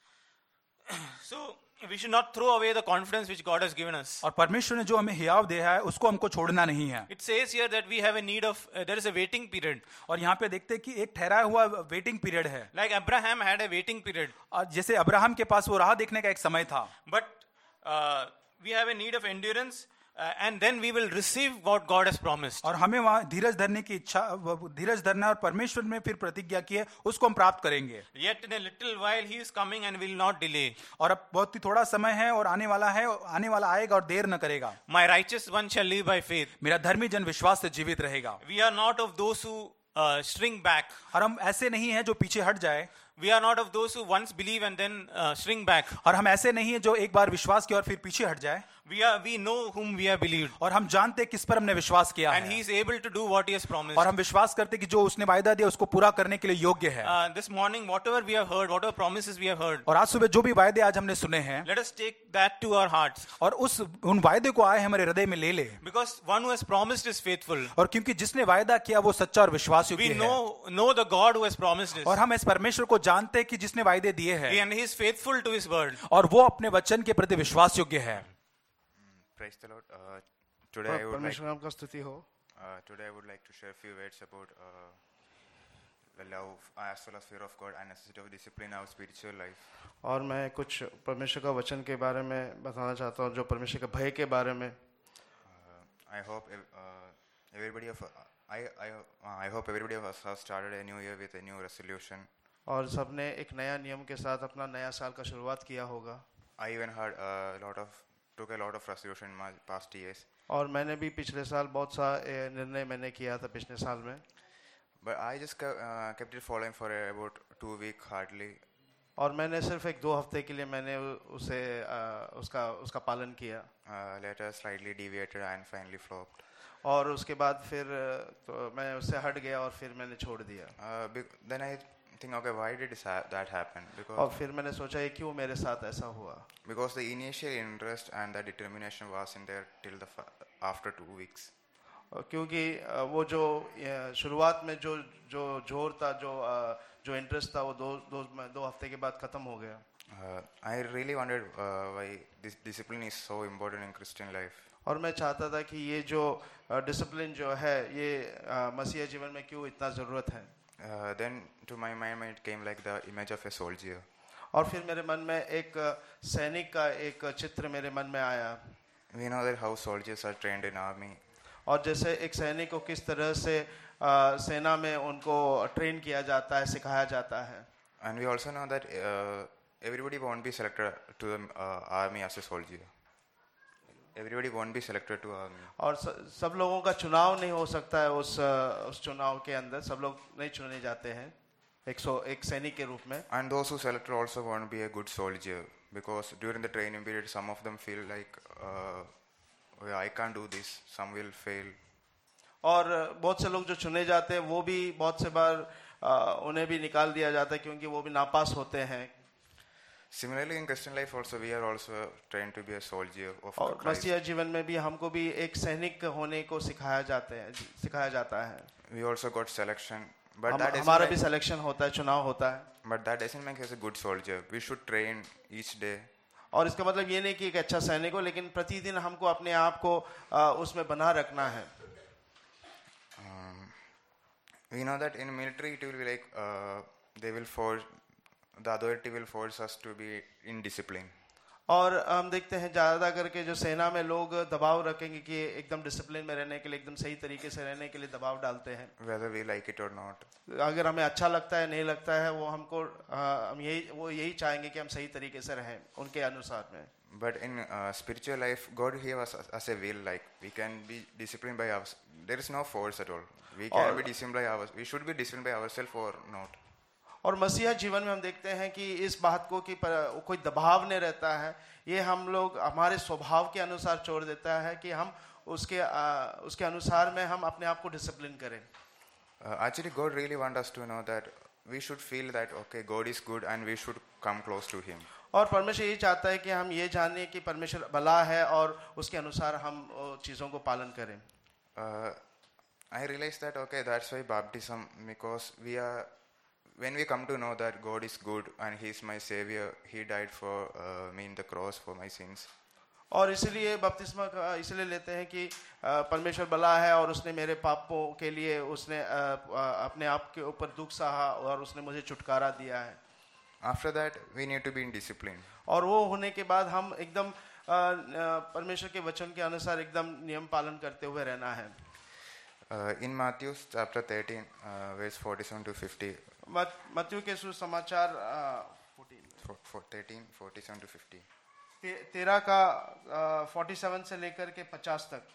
So we should not throw away the confidence which God has given us. और परमेश्वर ने जो हमें हियाव दिया है उसको हमको छोड़ना नहीं है. It says here that we have a need of uh, there is a waiting period. और यहाँ पे देखते हैं कि एक ठहराया हुआ वेटिंग पीरियड है. Like Abraham had a waiting period. और जैसे अब्राहम के पास वो राह देखने का एक समय था. But uh, we have a need of endurance. Uh, and then we will receive what God has promised. और हमें वहाँ धीरज धरने की इच्छा धीरज धरना और परमेश्वर में फिर प्रतिज्ञा की है उसको हम प्राप्त करेंगे. Yet in a little while he is coming and will not delay. और अब बहुत ही थोड़ा समय है और आने वाला है आने वाला आएगा और देर न करेगा. My righteous one shall live by faith. मेरा धर्मी जन विश्वास से जीवित रहेगा. We are not of those who uh, shrink back. और हम ऐसे नहीं हैं जो पीछे हट जाए. We are not of those who once believe and then uh, shrink back. और हम ऐसे नहीं हैं जो एक बार विश्वास किया और फिर पीछे हट जाए. We are we know whom we have believed. और हम जानते हैं किस पर हमने विश्वास किया and है. he is able to do what he has promised. और हम विश्वास करते हैं कि जो उसने वायदा दिया उसको पूरा करने के लिए योग्य है. Uh, this morning whatever we have heard, whatever promises we have heard, और आज सुबह जो भी वायदे आज हमने सुने हैं, let us take that to our hearts. और उस उन वायदे को आए हमारे हृदय में ले ले. Because one who has promised is faithful. और क्योंकि जिसने वायदा किया वो सच्चा और विश्वास योग्य We है. know know the God who has promised this. और हम इस परमेश्वर को जानते हैं कि जिसने वायदे दिए हैं. And he is faithful to his word. और वो अपने वचन के प्रति विश्वास योग्य है. Praise the Lord. Uh, today I would like. परमेश्वर नाम का स्तुति हो. Uh, today I would like to share a few words about uh, the love as well as fear of God and necessity of discipline in our spiritual life. और मैं कुछ परमेश्वर का वचन के बारे में बताना चाहता हूँ जो परमेश्वर के भय के बारे में. Uh, I hope uh, everybody of I I uh, I hope everybody of us has started a new year with a new resolution. और सबने एक नया नियम के साथ अपना नया साल का शुरुआत किया होगा. I even had a lot of took a lot of resolution in my past years. और मैंने भी पिछले साल बहुत सा निर्णय मैंने किया था पिछले साल में. But I just kept, uh, kept it following for about two weeks hardly. और मैंने सिर्फ एक दो हफ्ते के लिए मैंने उसे uh, उसका उसका पालन किया. Uh, later slightly deviated and finally flopped. और उसके बाद फिर तो मैं उससे हट गया और फिर मैंने छोड़ दिया. Uh, then I think, okay, why did that happen? Because और फिर मैंने सोचा ये क्यों मेरे साथ ऐसा हुआ. Because the initial interest and the determination wasn't there till the after two weeks. क्योंकि वो जो शुरुआत में जो जो जोर था जो जो इंटरेस्ट था वो दो दो दो हफ्ते के बाद खत्म हो गया. uh, I really wondered uh, why this discipline is so important in Christian life. और मैं चाहता था कि ये जो डिसिप्लिन जो है ये मसीह जीवन में क्यों इतना ज़रूरत है. uh, then to my mind it came like the image of a soldier. और फिर मेरे मन में एक सैनिक का एक चित्र मेरे मन में आया. We know that how soldiers are trained in army. और जैसे एक सैनिक को किस तरह से आ, सेना में उनको ट्रेन किया जाता है सिखाया जाता है. And we also know that uh, everybody won't be selected to the uh, army as a soldier. Everybody won't be selected to army. और सब लोगों का चुनाव नहीं हो सकता है उस उस चुनाव के अंदर. सब लोग नहीं चुने जाते हैं एक सौ एक सैनिक के रूप में. And those who selected also won't be a good soldier because during the training period some of them feel like uh, oh, I can't do this. Some will fail. और बहुत से लोग जो चुने जाते हैं वो भी बहुत से बार आ, उन्हें भी निकाल दिया जाता है क्योंकि वो भी नापास होते हैं. Similarly, in Christian life also, we are also trained to be a soldier of और Christ. मसीह जीवन में भी हमको भी एक सैनिक होने को सिखाया जाते हैं सिखाया जाता है. We also got selection, but हम, that हमारा doesn't भी make, सिलेक्शन होता है, चुनाव होता है. but that doesn't make us a good soldier. We should train each day. और इसका मतलब ये नहीं कि एक अच्छा सैनिक हो, लेकिन प्रतिदिन हमको अपने आप को आ, उसमें बना रखना है. Um, we know that in military it will be like uh, they will force the authority will force us to be in discipline. और हम देखते हैं ज़्यादा करके जो सेना में लोग दबाव रखेंगे कि एकदम डिसिप्लिन में रहने के लिए, एकदम सही तरीके से रहने के लिए दबाव डालते हैं. Whether we like it or not. अगर हमें अच्छा लगता है नहीं लगता है, वो हमको आ, हम यही वो यही चाहेंगे कि हम सही तरीके से रहें उनके अनुसार में. But in uh, spiritual life, God gave us as, as a will. Like we can be disciplined by us. There is no force at all. We can और- be disciplined by ours. We should be disciplined by ourselves or not. और मसीहा जीवन में हम देखते हैं कि इस बात को कि पर, कोई दबाव नहीं रहता है. ये हम लोग हमारे स्वभाव के अनुसार छोड़ देता है कि हम उसके आ, उसके अनुसार में हम अपने आप को डिसिप्लिन करें. Uh, actually, God really wants us to know that we should feel that okay, God is good and we should come close to Him. और परमेश्वर यही चाहता है कि हम ये जानें कि परमेश्वर भला है और उसके अनुसार हम वो चीज़ों को पालन करें. Uh, I realized that okay, that's why baptism, because we are when we come to know that God is good and He is my Savior, He died for uh, me in the cross for my sins. और इसलिए बपतिस्मा का इसलिए लेते हैं कि आ, परमेश्वर भला है और उसने मेरे पापों के लिए उसने आ, आ, अपने आप के ऊपर दुख सहा और उसने मुझे छुटकारा दिया है. After that, we need to be in discipline. और वो होने के बाद हम एकदम आ, आ, परमेश्वर के वचन के अनुसार एकदम नियम पालन करते हुए रहना है. Uh, in Matthew chapter thirteen, uh, verse forty-seven to fifty, मत मत्ती के सुसमाचार आ, for, for thirteen, forty-seven to fifty. ते- तेरह का फोर्टी सेवन से लेकर के पचास तक.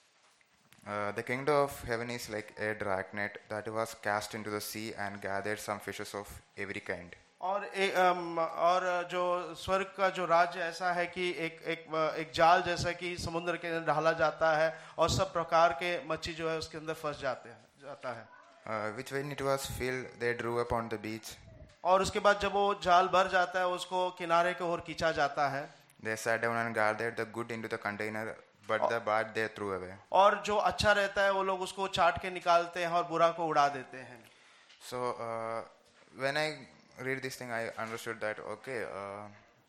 Uh, the kingdom of heaven is like a dragnet that was cast into the sea and gathered some fishes of every kind. और एक अम, और जो स्वर्ग का जो राज्य ऐसा है कि एक एक एक जाल जैसा कि समुद्र के अंदर डाला जाता है और सब प्रकार के मच्छी जो है उसके अंदर फंस जाते हैं जाता है. Uh, which when it was filled, they drew upon the beach. और उसके बाद जब वो जाल भर जाता है उसको किनारे की ओर खींचा जाता है. They sat down and gathered the good into the container, but the bad they threw away. और जो अच्छा रहता है वो लोग उसको चाट के निकालते हैं और बुरा को उड़ा देते हैं. So uh, when I read this thing, I understood that okay, uh,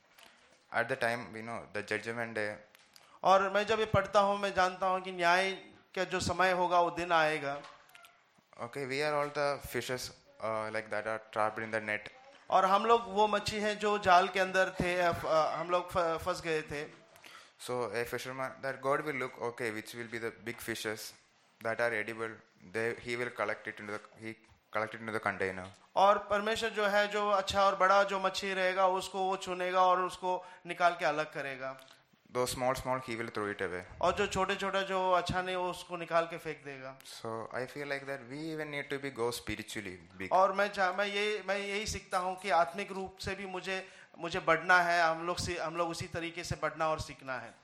at the time, you know, the judgment day, और मैं जब ये पढ़ता हूँ मैं जानता हूँ कि न्याय का जो समय होगा वो दिन आएगा. okay, we are all the fishes uh, like that are trapped in the net. और हम लोग वो मच्छी हैं जो जाल के अंदर थे, अ, हम लोग फ- फंस गए थे. So a fisherman, that God will look, okay, which will be the big fishes that are edible. They, he will collect it into the he collect it into the container. और परमेश्वर जो है जो अच्छा और बड़ा जो मच्छी रहेगा उसको वो चुनेगा और उसको निकाल के अलग करेगा. Those small, small, he will throw it away. और जो छोटे छोटे जो अच्छा नहीं वो उसको निकाल के फेंक देगा. So I feel like that we even need to be go spiritually big. और मैं चाह मैं ये मैं यही सीखता हूँ कि आत्मिक रूप से भी मुझे मुझे बढ़ना है. हम लोग से हम लोग उसी तरीके से बढ़ना और सीखना है.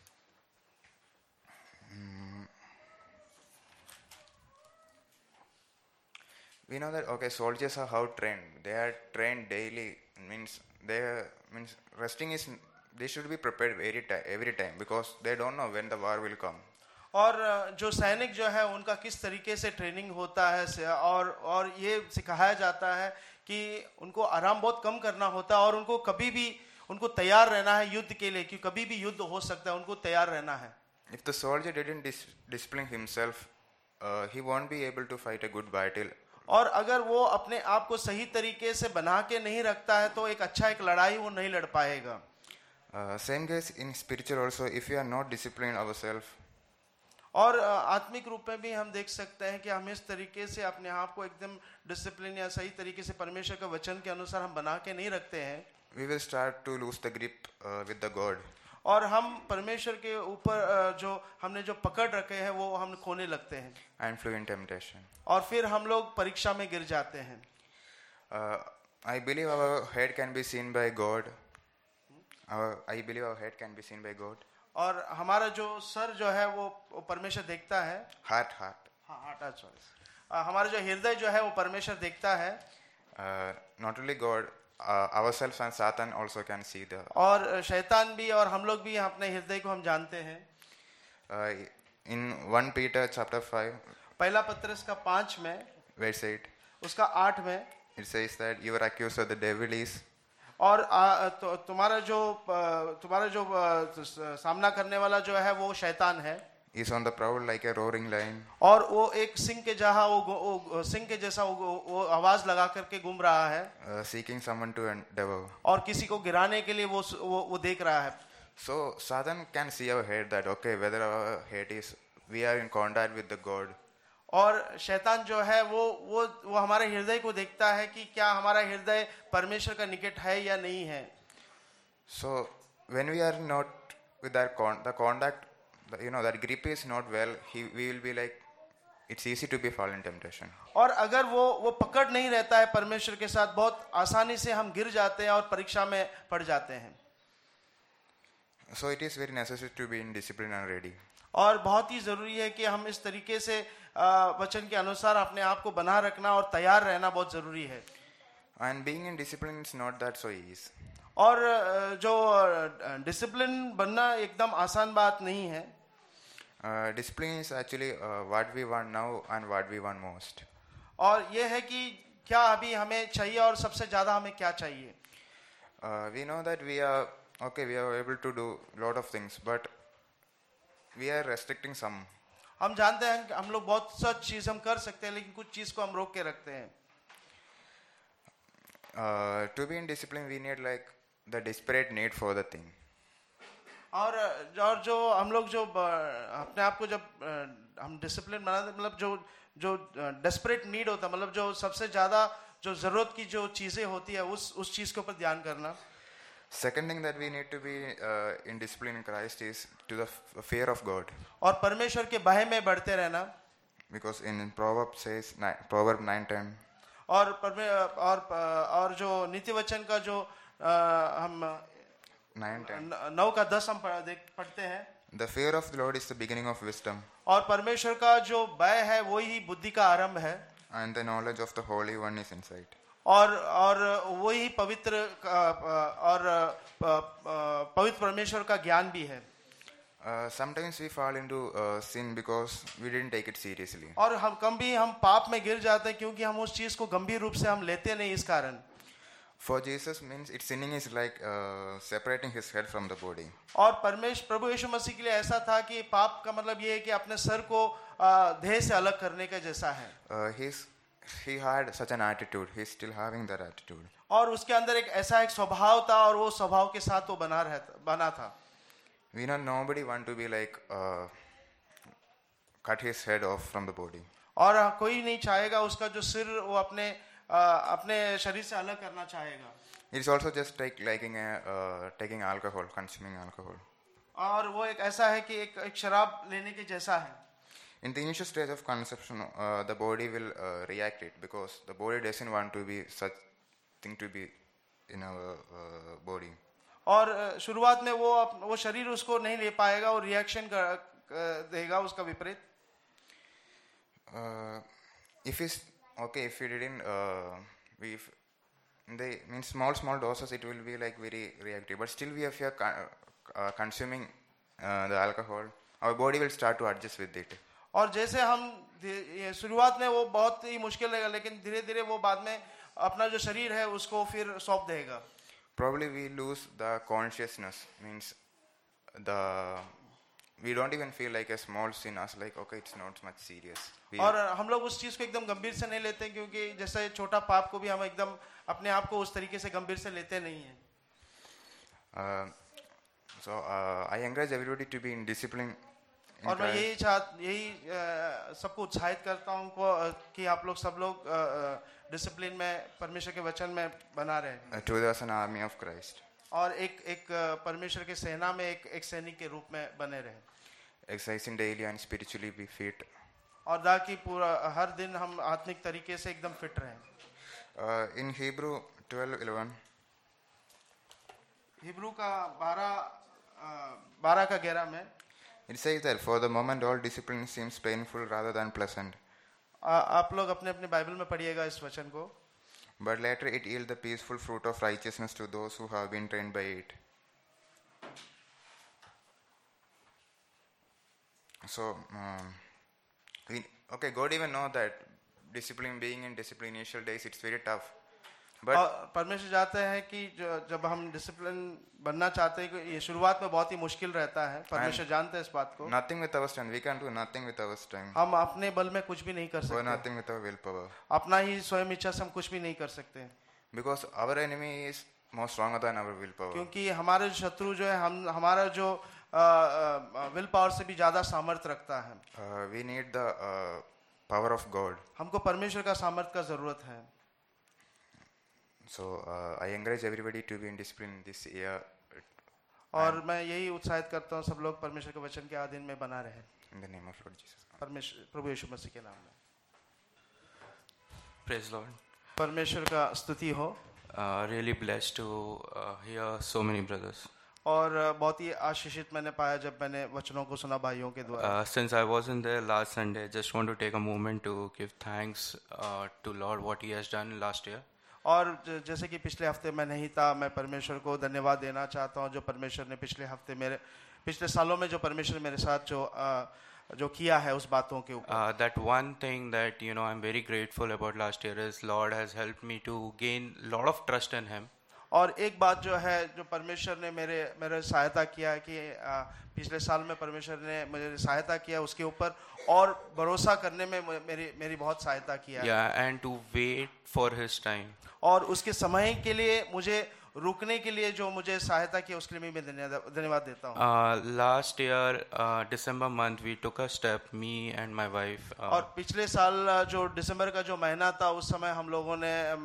We know that okay, soldiers are how trained. They are trained daily. Means they are, means resting is they should be prepared very time every time because they don't know when the war will come. और जो सैनिक जो है उनका किस तरीके से training होता है से- और और ये सिखाया जाता है कि उनको आराम बहुत कम करना होता है और उनको कभी भी उनको तैयार रहना है युद्ध के लिए, क्योंकि कभी भी युद्ध हो सकता है. उनको तैयार रहना है. If the soldier didn't dis- discipline himself, uh, he won't be able to fight a good battle. और अगर वो अपने आप को सही तरीके से बना के नहीं रखता है तो एक अच्छा एक लड़ाई वो नहीं लड़ पाएगा. Uh, same case in spiritual also. If we are not disciplined ourselves, और अ, आत्मिक रूप में भी हम देख सकते हैं कि हम इस तरीके से अपने आप को एकदम डिसिप्लिन या सही तरीके से परमेश्वर के वचन के अनुसार हम बना के नहीं रखते हैं, we will start to lose the grip uh, with the God. और हम परमेश्वर के ऊपर अ, जो हमने जो पकड़ रखे हैं वो हम खोने लगते हैं And flew in temptation. और फिर हम लोग परीक्षा में गिर जाते हैं. Uh, I believe our head can be seen by God. Our, I believe our head can be seen by God. और हमारा जो सर जो है वो वो परमेश्वर देखता है. Heart, heart. हाँ हार्ट सॉरी हमारा जो हृदय जो है वो परमेश्वर देखता है. Uh, not only God, uh, ourselves and Satan also can see the. और शैतान भी और हम लोग भी अपने हृदय को हम जानते हैं. Uh, in First Peter chapter five, पहला पत्रस का पांच में, verse eight, उसका आठ में, it says that your accuser the devil is. और आ, तो, तुम्हारा जो तुम्हारा जो सामना करने वाला जो है वो शैतान है. Is on the prowl like a roaring lion. और वो एक सिंह के जहाँ वो, वो सिंह के जैसा वो, वो आवाज लगा करके घूम रहा है. Uh, seeking someone to devour. और किसी को गिराने के लिए वो वो, वो देख रहा है. So Satan can see our head that okay whether our head is we are in contact with the God. और शैतान जो है वो वो वो हमारे हृदय को देखता है कि क्या हमारा हृदय परमेश्वर का निकट है या नहीं है. So when we are not with that con the contact, you know that grip is not well, he we will be like it's easy to be fall in temptation. और अगर वो वो पकड़ नहीं रहता है परमेश्वर के साथ, बहुत आसानी से हम गिर जाते हैं और परीक्षा में पड़ जाते हैं. So it is very necessary to be in discipline and ready. और बहुत ही जरूरी है कि हम इस तरीके से वचन के अनुसार अपने आप को बना रखना और तैयार रहना बहुत जरूरी है. And being in discipline is not that so easy. और जो डिसिप्लिन बनना एकदम आसान बात नहीं है. Uh, discipline is actually uh, what we want now and what we want most. और ये है कि क्या अभी हमें चाहिए और सबसे ज्यादा हमें क्या चाहिए. Uh, we know that we are okay, we are able to do lot of things, but we are restricting some. हम जानते हैं कि हम लोग बहुत सा चीज हम कर सकते हैं, लेकिन कुछ चीज को हम रोक के रखते हैं. Uh, to be in discipline, we need like the desperate need for the thing. और और जो हम लोग जो अपने आप को जब हम डिसिप्लिन बनाते, मतलब जो जो डेस्परेट नीड होता है, मतलब जो सबसे ज्यादा जो जरूरत की जो चीजें होती है उस उस चीज के ऊपर ध्यान करना. Second thing that we need to be uh, in discipline in Christ is to the f- fear of God. और परमेश्वर के भय में बढ़ते रहना. Because in Proverbs says Proverb nine ten. और और और जो नीति वचन का जो हम nine ten. नौ का दस हम पढ़ते हैं. The fear of the Lord is the beginning of wisdom. और परमेश्वर का जो भय है वही बुद्धि का आरंभ है. And the knowledge of the Holy One is insight. और और वही पवित्र और पवित्र परमेश्वर का ज्ञान भी है. Uh, sometimes we fall into uh, sin because we didn't take it seriously. और हम कम भी हम पाप में गिर जाते हैं क्योंकि हम उस चीज को गंभीर रूप से हम लेते नहीं. इस कारण For Jesus means it sinning is like uh, separating his head from the body. और परमेश्वर प्रभु यीशु मसीह के लिए ऐसा था कि पाप का मतलब ये है कि अपने सर को देह से अलग करने का जैसा है. Uh, he's he had such an attitude. He's still having that attitude. और उसके अंदर एक ऐसा एक स्वभाव था और वो स्वभाव के साथ वो बना रहता बना था. We know nobody want to be like uh, cut his head off from the body. और कोई नहीं चाहेगा उसका जो सिर वो अपने अपने शरीर से अलग करना चाहेगा. It's also just like liking a uh, taking alcohol, consuming alcohol. और वो एक ऐसा है कि एक एक शराब लेने के जैसा है. In the initial stage of conception, uh, the body will uh, react it because the body doesn't want to be such thing to be in our uh, body. और शुरुआत में वो वो शरीर उसको नहीं ले पाएगा और रिएक्शन देगा उसका विपरीत. Uh, if it's okay, if we didn't, uh, we if they mean small small doses, it will be like very reactive. But still, we if we are con- uh, consuming uh, the alcohol, our body will start to adjust with it. और जैसे हम शुरुआत में वो बहुत ही मुश्किल लगेगा, लेकिन धीरे धीरे वो बाद में अपना जो शरीर है उसको फिर सौंप देगा. Probably we lose the consciousness, means the we don't even feel like a small sin as like okay, it's not much serious. We और हम लोग उस चीज को एकदम गंभीर से नहीं लेते क्योंकि जैसे छोटा पाप को भी हम एकदम अपने आप को उस तरीके से गंभीर से लेते नहीं हैं. uh, so uh, I encourage everybody to be in discipline. और मैं यही चाह यही सबको उत्साहित करता हूँ को कि आप लोग सब लोग डिसिप्लिन में परमेश्वर के वचन में बना रहे. To the an army of Christ. और एक एक परमेश्वर के सेना में एक एक सैनिक के रूप में बने रहे. Exercising daily and spiritually be fit. और ताकि पूरा हर दिन हम आत्मिक तरीके से एकदम फिट रहें. Uh, in Hebrew twelve eleven. Hebrew का बारह बारह का ग्यारह में It says that for the moment all discipline seems painful rather than pleasant. आ, आप लोग अपने अपने बाइबल में पढ़िएगा इस वचन को. but later it yields the peaceful fruit of righteousness to those who have been trained by it. So, um, we, okay, God even know that discipline, being in discipline initial days, it's very tough. But और परमेश्वर चाहते हैं कि जो- जब हम discipline बनना चाहते हैं कि ये शुरुआत में बहुत ही मुश्किल रहता है, परमेश्वर जानते हैं इस बात को। nothing with our strength, we can do nothing with our strength, हम अपने बल में कुछ भी नहीं कर or सकते, nothing with our willpower, अपना ही स्वयं इच्छा से हम कुछ भी नहीं कर सकते, because our enemy is more stronger than our willpower. क्योंकि हमारे शत्रु जो है हम हमारा जो विल पावर से भी ज्यादा सामर्थ्य रखता है। Uh, we need the uh, power of God. हमको परमेश्वर का सामर्थ्य का जरूरत है। So uh, I encourage everybody to be in discipline this year. और मैं यही उत्साहित करता हूँ सब लोग परमेश्वर के वचन के अधीन में बना रहे। In the name of Lord Jesus. परमेश्वर प्रभु यीशु मसीह के नाम में Praise Lord. परमेश्वर का स्तुति हो। Uh, really blessed to uh, hear so many brothers. और बहुत ही आशीषित मैंने पाया जब मैंने वचनों को सुना भाइयों के द्वारा। Uh, since I wasn't there last Sunday, just want to take a moment to give thanks uh, to Lord what He has done last year. और ज- जैसे कि पिछले हफ्ते मैं नहीं था, मैं परमेश्वर को धन्यवाद देना चाहता हूँ जो परमेश्वर ने पिछले हफ्ते मेरे पिछले सालों में जो परमेश्वर मेरे साथ जो अ, जो किया है उस बातों के ऊपर। Uh, that one thing that you know I'm very grateful about last year is Lord has helped me to gain a lot of trust in Him. और एक बात जो है जो परमेश्वर ने मेरे मेरे सहायता किया है कि अ, पिछले साल में परमेश्वर ने मुझे सहायता किया उसके ऊपर और भरोसा करने में मु- मेरी मेरी बहुत सहायता किया है। Yeah, and to wait for His time. और उसके समय के लिए मुझे रुकने के लिए जो मुझे सहायता की उसके लिए मैं धन्यवाद धन्यवाद देता हूँ। Uh, last year, uh, December month, we took a step, me and my wife. Uh, और पिछले साल अ, जो दिसंबर का जो महीना था उस समय हम लोगों ने अम,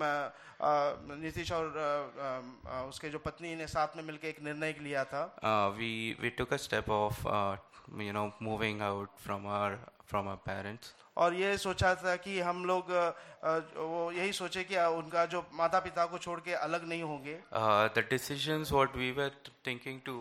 अ, नीतीश और अ, अ, उसके जो पत्नी ने साथ में मिलकर एक निर्णय लिया था। uh, we we took a step of uh, you know moving out from our from our parents. और ये सोचा था कि हम लोग अ, अ, वो यही सोचे कि अ, उनका जो माता पिता को छोड़ के अलग नहीं होंगे। Uh, the decisions what we were thinking to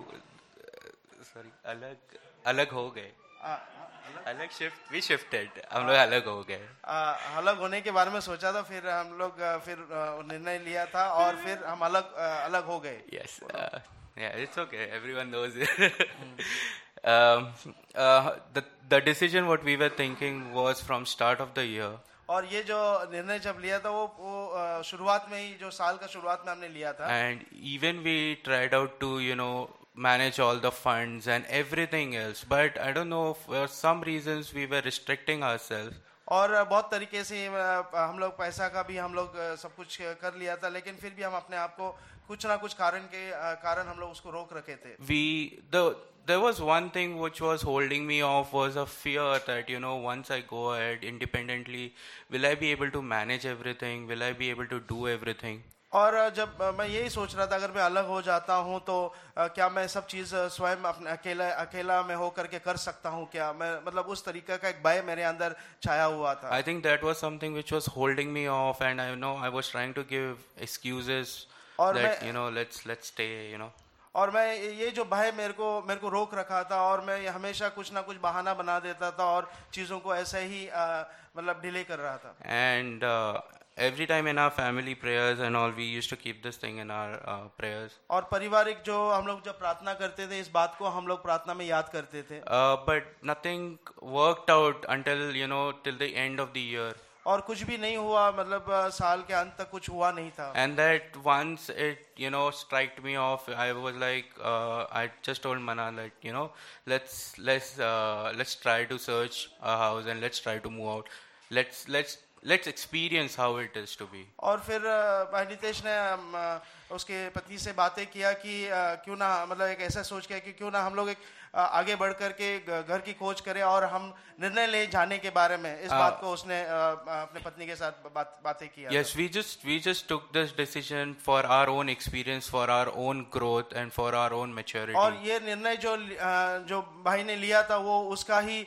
uh, sorry अलग अलग हो गए अ, अलग शिफ्ट we shifted हम लोग अलग हो गए. अ, अलग होने के बारे में सोचा था, फिर हम लोग अ, फिर अ, निर्णय लिया था और फिर हम अलग अ, अलग हो गए। Yes, uh, yeah, it's okay. Everyone knows it. um, uh, the the decision what we were thinking was from start of the year. और ये जो निर्णय जब लिया था वो वो अ, शुरुआत में ही जो साल का शुरुआत में हमने लिया था। And even we tried out to, you know, manage all the funds and everything else. But I don't know, for some reasons we were restricting ourselves. और बहुत तरीके से अ, हम लोग पैसा का भी हम लोग अ, सब कुछ कर लिया था, लेकिन फिर भी हम अपने आप को कुछ ना कुछ कारण के अ, कारण हम लोग उसको रोक रखे थे। We, the, there was one thing which was holding me off was a fear that, you know, once I go ahead independently, will I be able to manage everything? Will I be able to do everything? और अ, जब अ, मैं यही सोच रहा था अगर मैं अलग हो जाता हूँ तो अ, क्या मैं सब चीज़ अ, स्वयं अपने अकेला अकेला में हो करके कर सकता हूँ क्या? मैं मतलब उस तरीके का एक भय मेरे अंदर छाया हुआ था। I think that was something which was holding me off, and I know I was trying to give excuses और that, मैं- you know, let's let's stay, you know. और मैं ये जो भय मेरे को मेरे को रोक रखा था और मैं हमेशा कुछ ना कुछ बहाना बना देता था और चीज़ों को ऐसे ही अ, मतलब डिले कर रहा था। And uh, every time in our family prayers and all, we used to keep this thing in our uh, prayers. और पारिवारिक जो हम लोग जब प्रार्थना करते थे इस बात को हम लोग प्रार्थना में याद करते थे। Uh, but nothing worked out until, you know, till the end of the year. और कुछ भी नहीं हुआ, मतलब अ, साल के अंत तक कुछ हुआ नहीं था। And that once it, you know, struck me off, I was like, uh, I just told Mana, like, you know, let's let's uh, let's try to search a house and let's try to move out. Let's let's let's experience how it is to be. और फिर अ, भाई नितेश ने अम, अ, उसके पत्नी से बातें किया कि अ, क्यों ना मतलब एक ऐसा सोच किया कि क्यों ना हम लोग एक अ, आगे बढ़ करके ग- घर की खोज करें और हम निर्णय ले जाने के बारे में इस हाँ। बात को उसने अ, अपने पत्नी के साथ बात बातें किया। Yes, we just we just took this decision for our own experience, for our own growth, and for our own maturity. और ये निर्णय जो अ, जो भाई ने लिया था वो उसका ही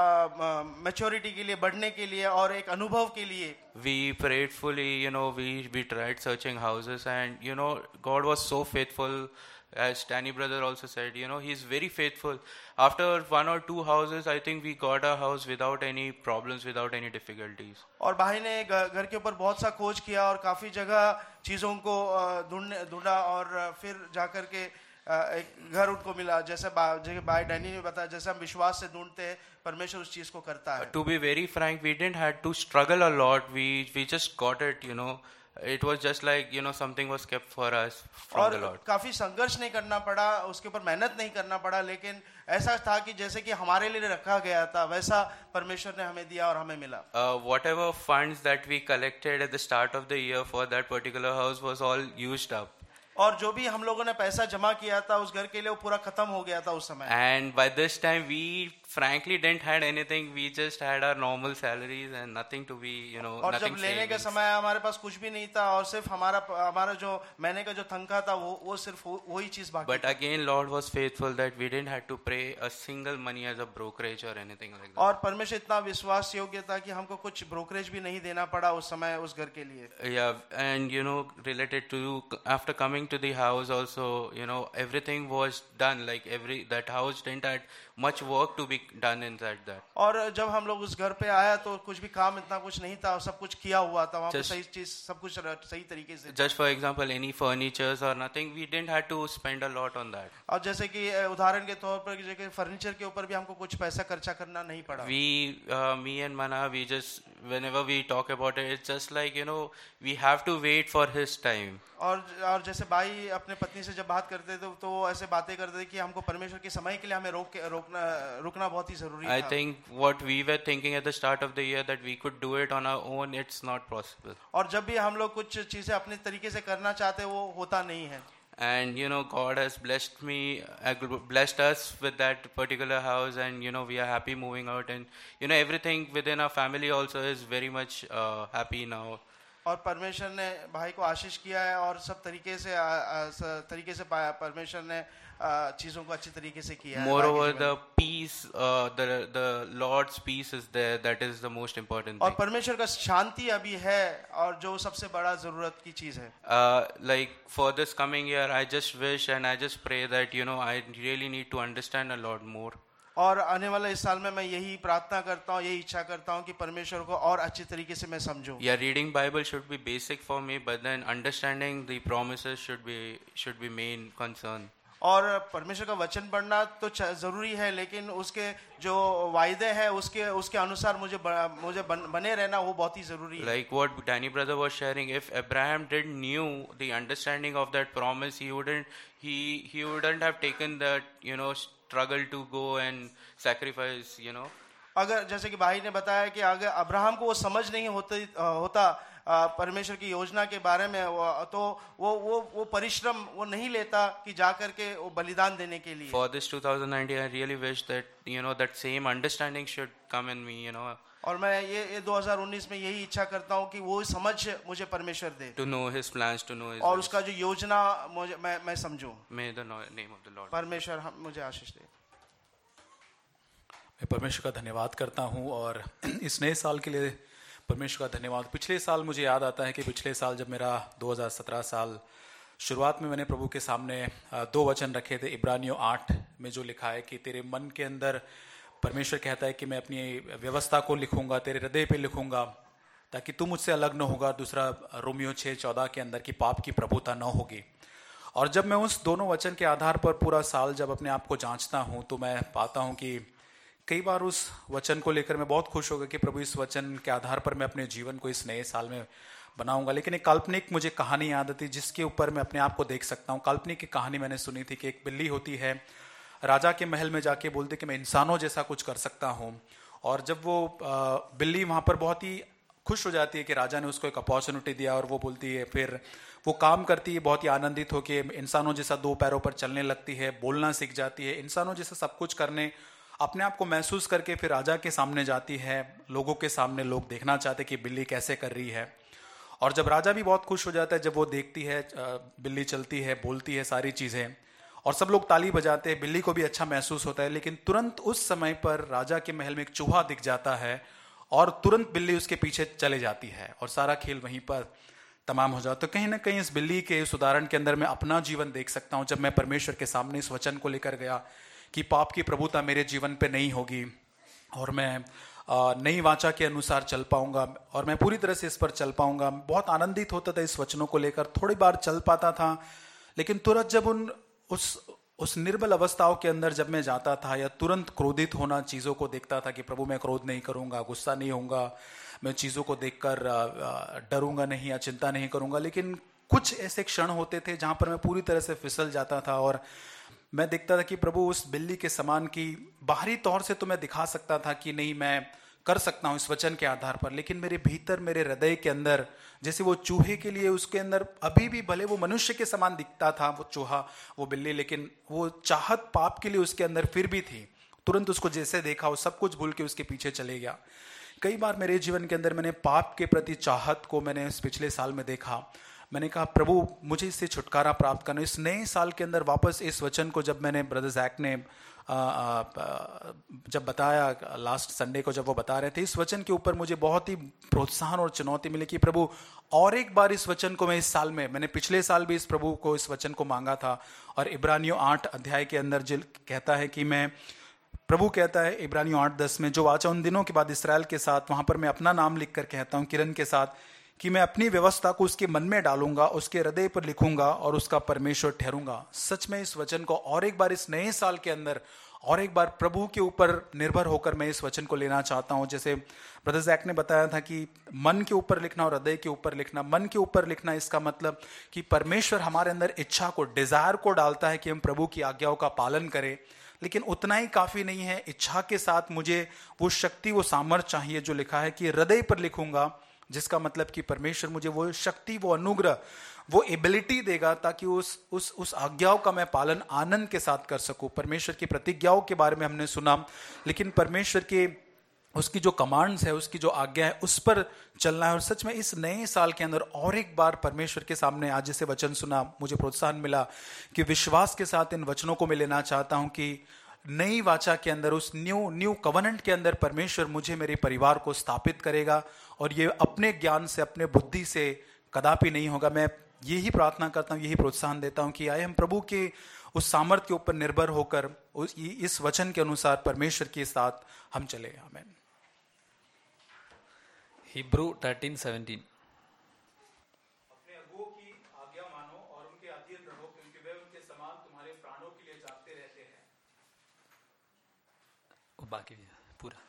मैच्योरिटी के लिए, बढ़ने के लिए और एक अनुभव के लिए। We prayerfully, you know, we we tried searching houses, and you know, God was so faithful. as Danny brother also said, you know, he's very faithful. After one or two houses, I think we got our house without any problems, without any difficulties. और भाई ने घ- घर के ऊपर बहुत सा खोज किया और काफी जगह चीजों को अ, ढूंढने ढूंढा और अ, फिर जाकर के अ, एक घर उनको मिला। जैसे बा- जैसे भाई डैनी ने बताया, जैसे हम विश्वास से ढूंढते हैं परमेश्वर उस चीज को करता है। To be very frank, we didn't had to struggle a lot. We we just got it, you know. It was just like, you know, something was kept for us from the और Lord. काफी संघर्ष नहीं करना पड़ा, उसके ऊपर मेहनत नहीं करना पड़ा, लेकिन ऐसा था कि जैसे कि हमारे लिए रखा गया था वैसा परमेश्वर ने हमें दिया और हमें मिला। Uh, whatever funds that we collected at the start of the year for that particular house was all used up. और जो भी हम लोगों ने पैसा जमा किया था उस घर के लिए वो पूरा खत्म हो गया था उस समय। And by this time, we frankly didn't had anything. We just had our normal salaries and nothing to be, you know, और nothing जब लेने के savings. समय हमारे पास कुछ भी नहीं था और सिर्फ हमारा हमारा जो महीने का जो तनख्वाह था वो वो सिर्फ वो- वही चीज बाकी But थी। again, Lord was faithful that we didn't have to pay a single money as a brokerage or anything like that. और परमेश्वर इतना विश्वास योग्य था कि हमको कुछ ब्रोकरेज भी नहीं देना पड़ा उस समय उस घर के लिए। Yeah, and you know, related to after coming to the house also, you know, everything was done. Like every that house didn't had much work to be done inside that. और जब हम लोग उस घर पे आया तो कुछ भी काम इतना कुछ नहीं था, सब कुछ किया हुआ था वहाँ पे, Just- सही चीज सब कुछ र- सही तरीके से। Just for example, any furnitures or nothing, we didn't have to spend a lot on that. और जैसे कि अ, उदाहरण के तौर पर जैसे फर्नीचर के ऊपर भी हमको कुछ पैसा खर्चा करना नहीं पड़ा। We, uh, me and Mana, we just whenever we talk about it, it's just like, you know, we have to wait for His time. और और जैसे भाई अपने पत्नी से जब बात करते थे तो वो ऐसे बातें करते थे कि हमको परमेश्वर के समय के लिए हमें रोक के रोकना रुकना बहुत ही जरूरी I था। think what we were thinking at the start of the year that we could do it on our own, it's not possible. और जब भी हम लोग कुछ चीजें अपने तरीके से करना चाहते हैं वो होता नहीं है। And you know, God has blessed me, uh, blessed us with that particular house, and you know, we are happy moving out, and you know, everything within our family also is very much uh, happy now. और परमेश्वर ने भाई को आशीष किया है और सब तरीके से आ, आ, स- तरीके से पाया परमेश्वर ने आ, चीजों को अच्छी तरीके से किया है। Moreover, भाई के जीवन the peace, uh, the the Lord's peace is there. That is the most important में। और thing. परमेश्वर का शांति अभी है और जो सबसे बड़ा जरूरत की चीज है। Uh, like for this coming year, I just wish and I just pray that you know, I really need to understand a lot more. और आने वाले इस साल में मैं यही प्रार्थना करता हूँ, यही इच्छा करता हूँ कि परमेश्वर को और अच्छी तरीके से मैं समझूं। Yeah, reading Bible should be basic for me, but then understanding the promises should be should be main concern. और परमेश्वर का वचन पढ़ना तो च- जरूरी है, लेकिन उसके जो वायदे हैं उसके उसके अनुसार मुझे ब- मुझे बन, बने रहना वो बहुत ही जरूरी है। Like what Danny brother was sharing, if Abraham didn't knew the understanding of that promise, he wouldn't he he wouldn't have taken that, you know, struggle to go and sacrifice, you know. अगर जैसे कि भाई ने बताया कि अगर Abraham को वो समझ नहीं होती होता अ, परमेश्वर की योजना के बारे में, वो- तो वो वो वो परिश्रम वो नहीं लेता कि जा करके वो बलिदान देने के लिए। For this twenty nineteen, I really wish that you know that same understanding should come in me, you know, और मैं ये ये दो हज़ार उन्नीस में यही इच्छा करता हूँ कि वो समझ मुझे परमेश्वर दे to know His plans, to know His और ways. उसका जो योजना मुझे मैं मैं समझूं। May the no- name of the Lord. परमेश्वर हम मुझे आशीष दे। मैं परमेश्वर का धन्यवाद करता हूँ और इस नए साल के लिए परमेश्वर का धन्यवाद। पिछले साल मुझे याद आता है कि पिछले साल जब मेरा दो हज़ार सत्रह साल शुरुआत में मैंने प्रभु के सामने अ, दो वचन रखे थे। इब्रानियों आठ में जो लिखा है कि तेरे मन के अंदर परमेश्वर कहता है कि मैं अपनी व्यवस्था को लिखूंगा, तेरे हृदय पे लिखूंगा ताकि तू मुझसे अलग न होगा। दूसरा रोमियो छः चौदह के अंदर की पाप की प्रभुता न होगी। और जब मैं उस दोनों वचन के आधार पर पूरा साल जब अपने आप को जांचता हूँ तो मैं पाता हूँ कि कई बार उस वचन को लेकर मैं बहुत खुश हो गया कि प्रभु इस वचन के आधार पर मैं अपने जीवन को इस नए साल में बनाऊंगा। लेकिन एक काल्पनिक मुझे कहानी याद आती जिसके ऊपर मैं अपने आप को देख सकता हूँ। काल्पनिक की कहानी मैंने सुनी थी कि एक बिल्ली होती है, राजा के महल में जाके बोलती कि मैं इंसानों जैसा कुछ कर सकता हूँ। और जब वो अ, बिल्ली वहाँ पर बहुत ही खुश हो जाती है कि राजा ने उसको एक अपॉर्चुनिटी दिया और वो बोलती है, फिर वो काम करती है बहुत ही आनंदित होकर, इंसानों जैसा दो पैरों पर चलने लगती है, बोलना सीख जाती है, इंसानों जैसा सब कुछ करने अपने आप को महसूस करके फिर राजा के सामने जाती है। लोगों के सामने लोग देखना चाहते कि बिल्ली कैसे कर रही है। और जब राजा भी बहुत खुश हो जाता है जब वो देखती है अ, बिल्ली चलती है, बोलती है सारी चीज़ें, और सब लोग ताली बजाते हैं, बिल्ली को भी अच्छा महसूस होता है। लेकिन तुरंत उस समय पर राजा के महल में एक चूहा दिख जाता है और तुरंत बिल्ली उसके पीछे चले जाती है और सारा खेल वहीं पर तमाम हो जाओ। तो कहीं ना कहीं इस बिल्ली के इस उदाहरण के अंदर मैं अपना जीवन देख सकता हूँ, जब मैं परमेश्वर के सामने इस वचन को लेकर गया कि पाप की प्रभुता मेरे जीवन पे नहीं होगी और मैं नई वाचा के अनुसार चल पाऊंगा और मैं पूरी तरह से इस पर चल पाऊंगा। बहुत आनंदित होता था इस वचनों को लेकर, थोड़ी बार चल पाता था, लेकिन तुरंत जब उन उस उस निर्बल अवस्थाओं के अंदर जब मैं जाता था या तुरंत क्रोधित होना चीज़ों को देखता था कि प्रभु मैं क्रोध नहीं करूंगा, गुस्सा नहीं होऊंगा, मैं चीज़ों को देखकर डरूंगा नहीं या चिंता नहीं करूंगा। लेकिन कुछ ऐसे क्षण होते थे जहां पर मैं पूरी तरह से फिसल जाता था और मैं देखता था कि प्रभु उस बिल्ली के समान की बाहरी तौर से तो मैं दिखा सकता था कि नहीं मैं कर सकता हूं इस वचन के आधार पर, लेकिन मेरे भीतर मेरे हृदय के अंदर जैसे वो चूहे के लिए उसके अंदर अभी भी भले वो मनुष्य के समान दिखता था वो चूहा वो बिल्ली, लेकिन वो चाहत पाप के लिए उसके अंदर फिर भी थी। तुरंत उसको जैसे देखा वो सब कुछ भूल के उसके पीछे चले गया। कई बार मेरे जीवन के अंदर मैंने पाप के प्रति चाहत को मैंने इस पिछले साल में देखा। मैंने कहा प्रभु मुझे इससे छुटकारा प्राप्त करना। इस नए साल के अंदर वापस इस वचन को जब मैंने ब्रदर जैक ने आ, आ, जब बताया लास्ट संडे को जब वो बता रहे थे, इस वचन के ऊपर मुझे बहुत ही प्रोत्साहन और चुनौती मिली कि प्रभु और एक बार इस वचन को मैं इस साल में, मैंने पिछले साल भी इस प्रभु को इस वचन को मांगा था और इब्रानियों आठ अध्याय के अंदर जो कहता है कि मैं प्रभु कहता है इब्रानियों आठ दस में, जो वाचा उन दिनों के बाद इसराइल के साथ, वहां पर मैं अपना नाम लिख कर कहता हूं किरण के साथ कि मैं अपनी व्यवस्था को उसके मन में डालूंगा, उसके हृदय पर लिखूंगा और उसका परमेश्वर ठहरूंगा। सच में इस वचन को और एक बार इस नए साल के अंदर और एक बार प्रभु के ऊपर निर्भर होकर मैं इस वचन को लेना चाहता हूं। जैसे ब्रदर जैक ने बताया था कि मन के ऊपर लिखना और हृदय के ऊपर लिखना। मन के ऊपर लिखना इसका मतलब कि परमेश्वर हमारे अंदर इच्छा को, डिजायर को डालता है कि हम प्रभु की आज्ञाओं का पालन करें, लेकिन उतना ही काफी नहीं है। इच्छा के साथ मुझे वो शक्ति वो सामर्थ्य चाहिए जो लिखा है कि हृदय पर लिखूंगा, जिसका मतलब कि परमेश्वर मुझे वो शक्ति वो अनुग्रह वो एबिलिटी देगा ताकि उस उस उस आज्ञाओं का मैं पालन आनंद के साथ कर सकूं। परमेश्वर की प्रतिज्ञाओं के बारे में हमने सुना, लेकिन परमेश्वर के उसकी जो कमांड्स है, उसकी जो आज्ञा है, उस पर चलना है। और सच में इस नए साल के अंदर और एक बार परमेश्वर के सामने आज जैसे वचन सुना, मुझे प्रोत्साहन मिला कि विश्वास के साथ इन वचनों को मैं लेना चाहता हूं कि नई वाचा के अंदर, उस न्यू न्यू कवनेंट के अंदर परमेश्वर मुझे मेरे परिवार को स्थापित करेगा और ये अपने ज्ञान से अपने बुद्धि से कदापि नहीं होगा। मैं यही प्रार्थना करता हूँ, यही प्रोत्साहन देता हूँ कि आए हम प्रभु के उस सामर्थ्य के ऊपर निर्भर होकर उस इस वचन के अनुसार परमेश्वर के साथ हम चले। आमीन। Hebrew thirteen seventeen. अपने अगुओं की आज्ञा मानो और उनके अधीन रहो, क्योंकि वे उनके समान तुम्हारे प्राणों के लिए जागते रहते हैं। बाकी भी पूरा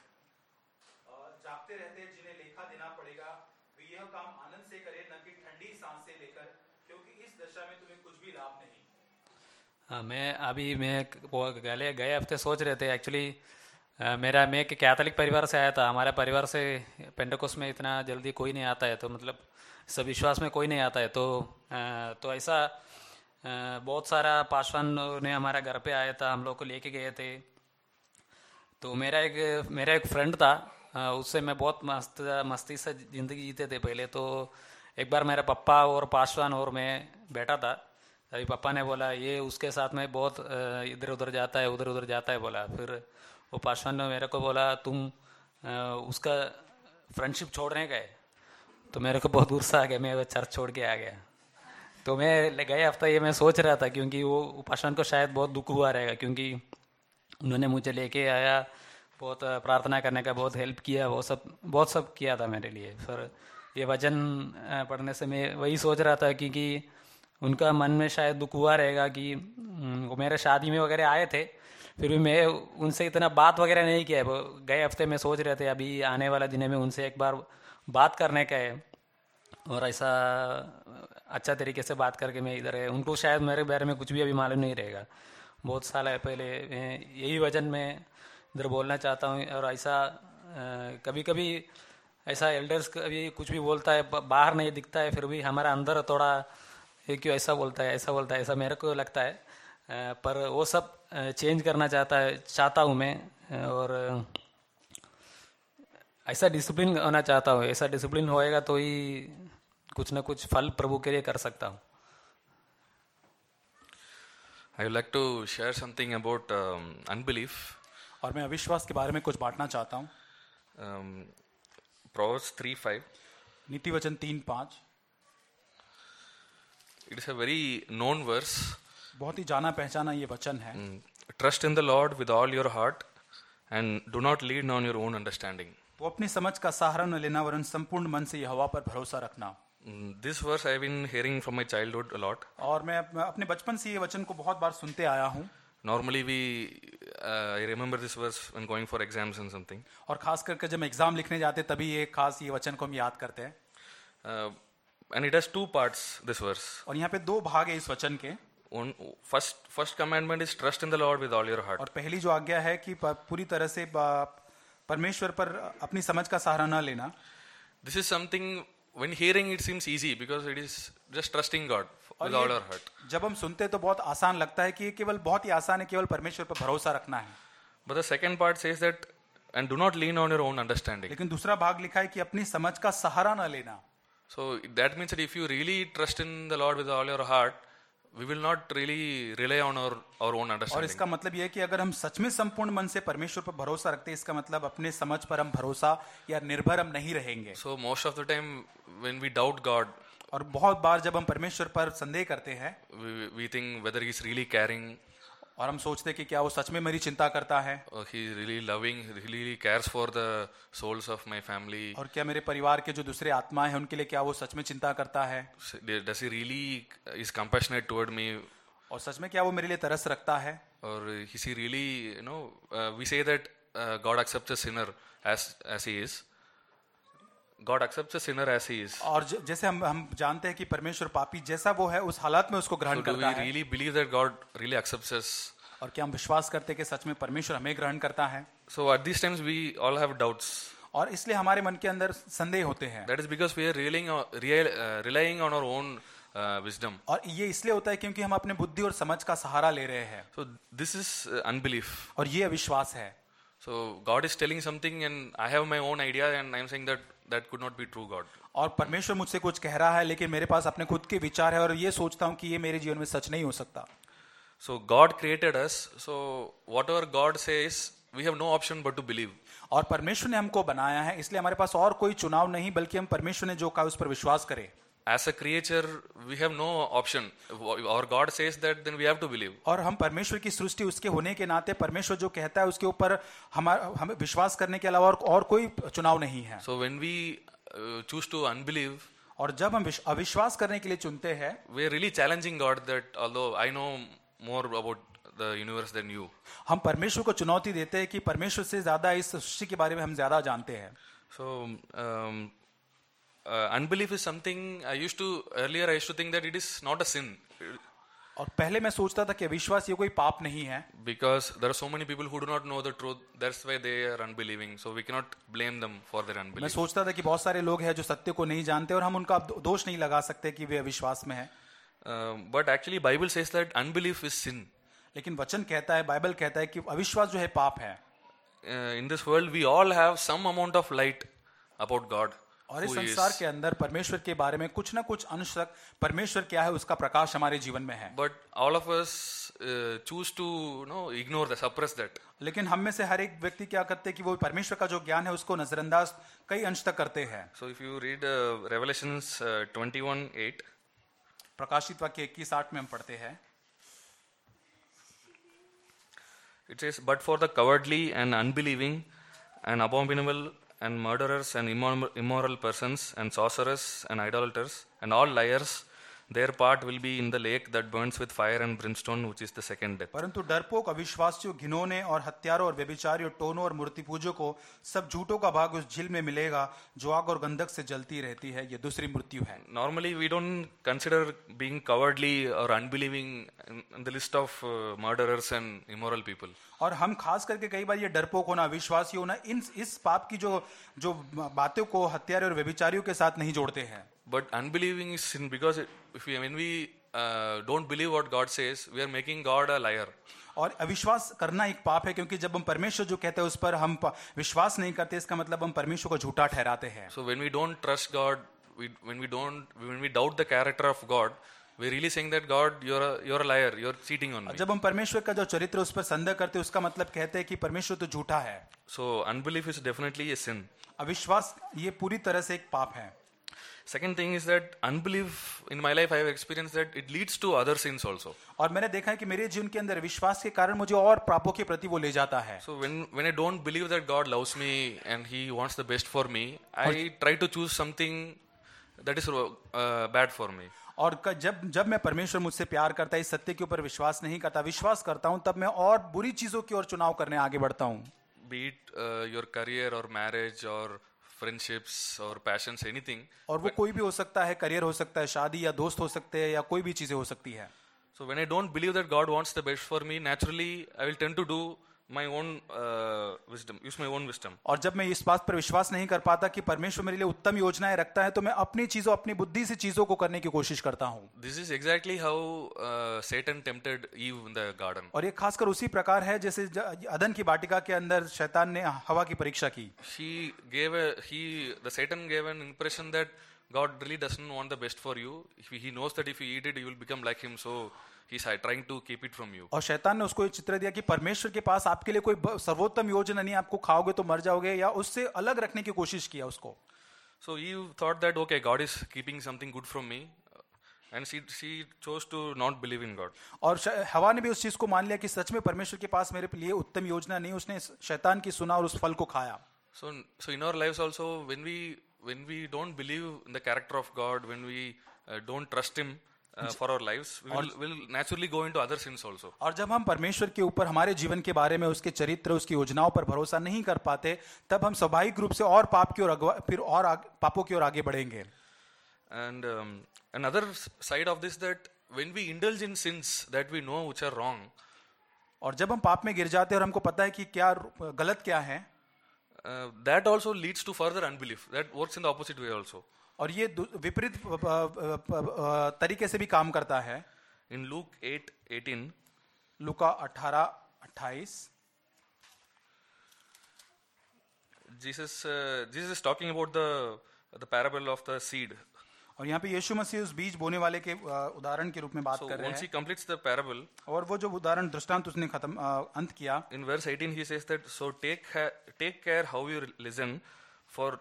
जागते रहते हैं, जिन्हें लेखा देना पड़ेगा। वे यह काम आनंद से करें, न कि ठंडी सांस से लेकर, क्योंकि इस दशा में तुम्हें कुछ भी लाभ नहीं। हाँ, मैं अभी मैं वो गए गए हफ्ते सोच रहे थे एक्चुअली, मेरा मैं एक कैथोलिक परिवार से आया था। हमारे परिवार से पेंटेकोस्ट में इतना जल्दी कोई नहीं आता है, तो मतलब सब विश्वास में कोई नहीं आता है। तो तो ऐसा बहुत सारा पासवान ने हमारे घर पे आया था, हम लोग को लेके गए थे। तो मेरा एक मेरा एक फ्रेंड था, उससे मैं बहुत मस्त मस्ती से ज़िंदगी जीते थे पहले। तो एक बार मेरे पापा और पासवान और मैं बैठा था, तभी पापा ने बोला ये उसके साथ में बहुत इधर उधर जाता है उधर उधर जाता है बोला। फिर वो पासवान ने मेरे को बोला तुम उसका फ्रेंडशिप छोड़ने गए। तो मेरे को बहुत गुस्सा आ गया, मैं वो चर्च छोड़ के आ गया। तो मैं गए हफ्ता ये मैं सोच रहा था, क्योंकि वो पासवान को शायद बहुत दुख हुआ रहेगा, क्योंकि उन्होंने मुझे लेके आया, बहुत प्रार्थना करने का बहुत हेल्प किया, वो सब बहुत सब किया था मेरे लिए। फिर ये वचन पढ़ने से मैं वही सोच रहा था कि, कि उनका मन में शायद दुख हुआ रहेगा कि वो मेरे शादी में वगैरह आए थे, फिर भी मैं उनसे इतना बात वगैरह नहीं किया। वो गए हफ्ते में सोच रहे थे अभी आने वाला दिन में उनसे एक बार बात करने का है, और ऐसा अच्छा तरीके से बात करके मैं इधर है। उनको शायद मेरे बारे में कुछ भी अभी मालूम नहीं रहेगा। बहुत साल है पहले यही वजन में इधर बोलना चाहता हूँ। और ऐसा कभी कभी ऐसा एल्डर्स कभी कुछ भी बोलता है, बाहर नहीं दिखता है, फिर भी हमारा अंदर थोड़ा ये क्यों ऐसा बोलता है ऐसा बोलता है ऐसा मेरे को लगता है। पर वो सब चेंज करना चाहता है चाहता हूँ मैं, और ऐसा डिसिप्लिन होना चाहता हूँ। ऐसा डिसिप्लिन होएगा तो ही कुछ ना कुछ फल प्रभु के लिए कर सकता हूँ। I would like to share something about um, unbelief. और मैं अविश्वास के बारे में कुछ बांटना चाहता हूँ। um, Proverbs three five. नीति वचन तीन पाँच। it is a very known verse. बहुत ही जाना पहचाना ये वचन है। Mm. Trust in the Lord with all your heart and do not lean on your own understanding. तो अपनी समझ का सहारा न लेना वरन संपूर्ण मन से यहोवा पर भरोसा रखना। Mm, This verse I have been hearing from my childhood a lot. और मैं अप- अपने बचपन से ये वचन को बहुत बार सुनते आया हूँ। Normally we, uh, I remember this verse when going for exams and something. और खास करके जब हम एग्जाम लिखने जाते तभी ये खास ये वचन को हम याद करते हैं। Uh, and it has two parts, this verse. और यहाँ पे दो भाग है इस वचन के। One, first, first commandment is trust in the Lord with all your heart. और पहली जो आज्ञा है कि प- पूरी तरह से ब- परमेश्वर पर अपनी समझ का सहारा न लेना। This is something, when hearing it seems easy because it is just trusting God और with all ये our heart. जब हम सुनते हैं तो बहुत आसान लगता है कि ये केवल बहुत ही आसान है, केवल परमेश्वर पर भरोसा रखना है। But the second part says that, and do not lean on your own understanding. लेकिन दूसरा भाग लिखा है कि अपनी समझ का सहारा न लेना। So that means that if you really trust in the Lord with all your heart, we will not really rely on our, our own और understanding. इसका मतलब यह है कि अगर हम सच में संपूर्ण मन से परमेश्वर पर भरोसा रखते हैं, इसका मतलब अपने समझ पर हम भरोसा या निर्भर हम नहीं रहेंगे। So most of the time when we doubt God, और बहुत बार जब हम परमेश्वर पर संदेह करते हैं we, we think whether he's really caring, और हम सोचते हैं कि क्या वो सच में मेरी चिंता करता है, or he's really loving, he really cares for the souls of my family. और क्या मेरे परिवार के जो दूसरे आत्माएं हैं उनके लिए क्या वो सच में चिंता करता है, Does he really is compassionate toward me, और सच में क्या वो मेरे लिए तरस रखता है, or is he really, you know, uh, we say that uh, God accepts a sinner as as he is. God accepts a sinner as he is. और ज- जैसे हम हम जानते हैं कि परमेश्वर पापी जैसा वो है उस हालात में उसको ग्रहण So do we करता है। really believe that God really accepts us? और क्या हम विश्वास करते हैं कि सच में परमेश्वर हमें ग्रहण करता है? So at these times we all have doubts. और इसलिए हमारे मन के अंदर संदेह होते हैं। That is because we are relying on, real, uh, relying on our own uh, wisdom. और ये इसलिए होता है क्योंकि हम अपने बुद्धि और समझ का सहारा ले रहे हैं, So this is uh, unbelief. और ये अविश्वास है। So God is telling something and I have my own idea and I am saying that that could not be true, God. और परमेश्वर मुझसे कुछ कह रहा है लेकिन मेरे पास अपने खुद के विचार है और ये सोचता हूँ कि ये मेरे जीवन में सच नहीं हो सकता। So God created us. So whatever God says, we have no option but to believe. और परमेश्वर ने हमको बनाया है इसलिए हमारे पास और कोई चुनाव नहीं बल्कि हम परमेश्वर ने जो कहा उस पर विश्वास करें। As a creature, we have no option. Or God says that, then we have to believe. और हम परमेश्वर की सृष्टि उसके होने के नाते परमेश्वर जो कहता है उसके ऊपर हमारा हमें विश्वास करने के अलावा और, और कोई चुनाव नहीं है। So when we uh, choose to unbelieve, और जब हम विश- अविश्वास करने के लिए चुनते हैं we are really challenging God that although I know more about the universe than you. हम परमेश्वर को चुनौती देते हैं कि परमेश्वर से ज्यादा इस सृष्टि के बारे में हम ज्यादा जानते हैं। So um, uh, unbelief is something I used to, earlier I used to think that it is not a sin. और पहले मैं सोचता था कि विश्वास ये कोई पाप नहीं है, Because there are so many people who do not know the truth, that's why they are unbelieving. So we cannot blame them for their मैं unbelief. सोचता था कि बहुत सारे लोग हैं जो सत्य को नहीं जानते और हम उनका दो- दोष नहीं लगा सकते कि वे अविश्वास में है। Uh, but actually Bible says that unbelief is sin. लेकिन वचन कहता है, बाइबल कहता है कि अविश्वास जो है पाप है। Uh, in this world we all have some amount of light about God. और इस who he is. संसार के अंदर परमेश्वर के बारे में कुछ ना कुछ अंश तक परमेश्वर क्या है उसका प्रकाश हमारे जीवन में है। But all of us uh, choose to you know, ignore that, suppress that. लेकिन हम में से हर एक व्यक्ति क्या करते हैं कि वो परमेश्वर का जो ज्ञान है उसको नजरअंदाज कई अंश तक करते हैं। So if you read uh, Revelations uh, twenty-one eight, प्रकाशित वाक्य इक्कीस आठ में हम पढ़ते हैं, it says, "But for the cowardly and unbelieving and abominable and murderers and immoral, immoral persons and sorcerers and idolaters and all liars, their part will be in the lake that burns with fire and brimstone, which is the second death." परंतु डरपोक, अविश्वासियों, घिनौने और हत्यारों और व्यभिचारियों, टोनों और मूर्ति पूजों को सब झूठों का भाग उस झील में मिलेगा जो आग और गंधक से जलती रहती है। ये दूसरी मृत्यु है। Normally, we don't consider being cowardly or unbelieving in, in the list of uh, murderers and immoral people. और हम खास करके कई बार ये डरपोक होना, अविश्वासी होना, इन इस पाप की जो जो बातों को हत्यारे और व्यभिचारियों के साथ नहीं जोड़ते हैं। But unbelieving is sin because it, if we, when we uh, don't believe what God says, we are making God a liar. और अविश्वास करना एक पाप है क्योंकि जब हम परमेश्वर जो कहते हैं उस पर हम प- विश्वास नहीं करते, इसका मतलब हम परमेश्वर को झूठा ठहराते हैं। So when we don't trust God, we, when we don't, when we doubt the character of God, we're really saying that God, you're a, you're a liar, you're cheating on me. जब हम परमेश्वर का जो चरित्र उस पर संदेह करते हैं उसका मतलब कहते हैं कि परमेश्वर तो झूठा है। So unbelief is definitely a sin. अविश्वास ये पूरी तरह से एक पाप है। Second thing is that unbelief in my life I have experienced that it leads to other sins also. और मैंने देखा है कि मेरे जीवन के अंदर विश्वास के कारण मुझे और पापों के प्रति वो ले जाता है. So when when I don't believe that God loves me and He wants the best for me, I try to choose something that is uh, bad for me. और क- जब जब मैं परमेश्वर मुझसे प्यार करता है, इस सत्य के ऊपर विश्वास नहीं करता, विश्वास करता हूं, तब मैं और बुरी चीजों की ओर चुनाव करने आगे बढ़ता हूं. Be it uh, your career or marriage or friendships or passions, anything. और वो कोई भी हो सकता है, करियर हो सकता है, शादी या दोस्त हो सकते हैं, या कोई भी चीजें हो सकती है. So when I don't believe that God wants the best for me, naturally I will tend to do my own uh, wisdom, use my own wisdom. और जब मैं इस बात पर विश्वास नहीं कर पाता कि परमेश्वर मेरे लिए उत्तम योजनाएं रखता है, तो मैं अपनी चीजों, अपनी बुद्धि से चीजों को करने की कोशिश करता हूं. This is exactly how uh, Satan tempted Eve in the garden. और ये खासकर उसी प्रकार है जैसे ज- अदन की वाटिका के अंदर शैतान ने हवा की परीक्षा की. She gave a he the Satan gave an impression that God really doesn't want the best for you. If he knows that if you eat it, you will become like him. So he's uh, trying to keep it from you. और शैतान ने उसको ये चित्र दिया कि परमेश्वर के पास आपके लिए कोई ब- सर्वोत्तम योजना नहीं, आपको खाओगे तो मर जाओगे, या उससे अलग रखने की कोशिश किया उसको. So Eve thought that okay, God is keeping something good from me, and she she chose to not believe in God. और श- हवा ने भी उस चीज को मान लिया कि सच में परमेश्वर के पास मेरे लिए उत्तम योजना नहीं, उसने शैतान की सुना और उस फल को खाया. So so in our lives also, when we when we don't believe in the character of God, when we uh, don't trust Him uh, for our lives, we will will naturally go into other sins also. और जब हम परमेश्वर के ऊपर, हमारे जीवन के बारे में, उसके चरित्र, उसकी योजनाओं पर भरोसा नहीं कर पाते, तब हम स्वाभाविक रूप से और पाप की ओर अगवा- फिर और आग, पापों की ओर आगे बढ़ेंगे. And um, another s- side of this, that when we indulge in sins that we know which are wrong, और जब हम पाप में गिर जाते हैं और हमको पता है कि क्या गलत क्या है, uh, that also leads to further unbelief. That works in the opposite way also. और ये दु- विपरीत प- प- प- प- तरीके से भी काम करता है. In Luke eight eighteen, लूका अठारह अट्ठाईस, Jesus uh, Jesus is talking about the the parable of the seed. और यहाँ पे यीशु मसीह उस बीज बोने वाले के अ, उदाहरण के रूप में बात So कर रहे once he हैं. completes the parable, और वो जो उदाहरण दृष्टांत उसने खत्म अ, अंत किया, in verse eighteen he says that so take ha- take care how you listen, for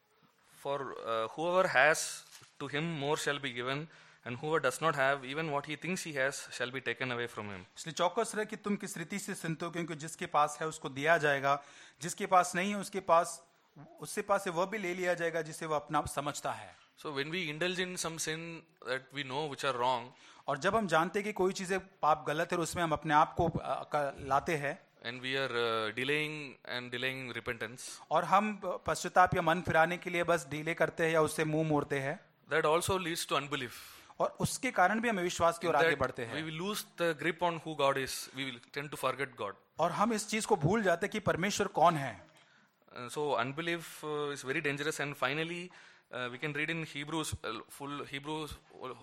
for uh, whoever has, to him more shall be given, and whoever does not have, even what he thinks he has shall be taken away from him. इसलिए चौकस रहे कि तुम किस रीति से सुनते हो, क्योंकि जिसके पास है उसको दिया जाएगा, जिसके पास नहीं है उसके पास उससे पास से वह भी ले लिया जाएगा जिसे वह अपना समझता है. So when we indulge in some sin that we know which are wrong, और जब हम जानते हैं कि कोई चीजें पाप गलत है और उसमें हम अपने आप को अ, क- लाते हैं, and we are uh, delaying and delaying repentance, और हम पश्चाताप या मन फिराने के लिए बस डीले करते हैं या उससे मुंह मोड़ते हैं, that also leads to unbelief. और उसके कारण भी हम विश्वास की ओर आगे That बढ़ते we हैं. will lose the grip on who God is. We will tend to forget God. और हम इस चीज को भूल जाते हैं कि परमेश्वर कौन है. Uh, so unbelief uh, is very dangerous. And finally, uh, we can read in Hebrews, uh, full Hebrews,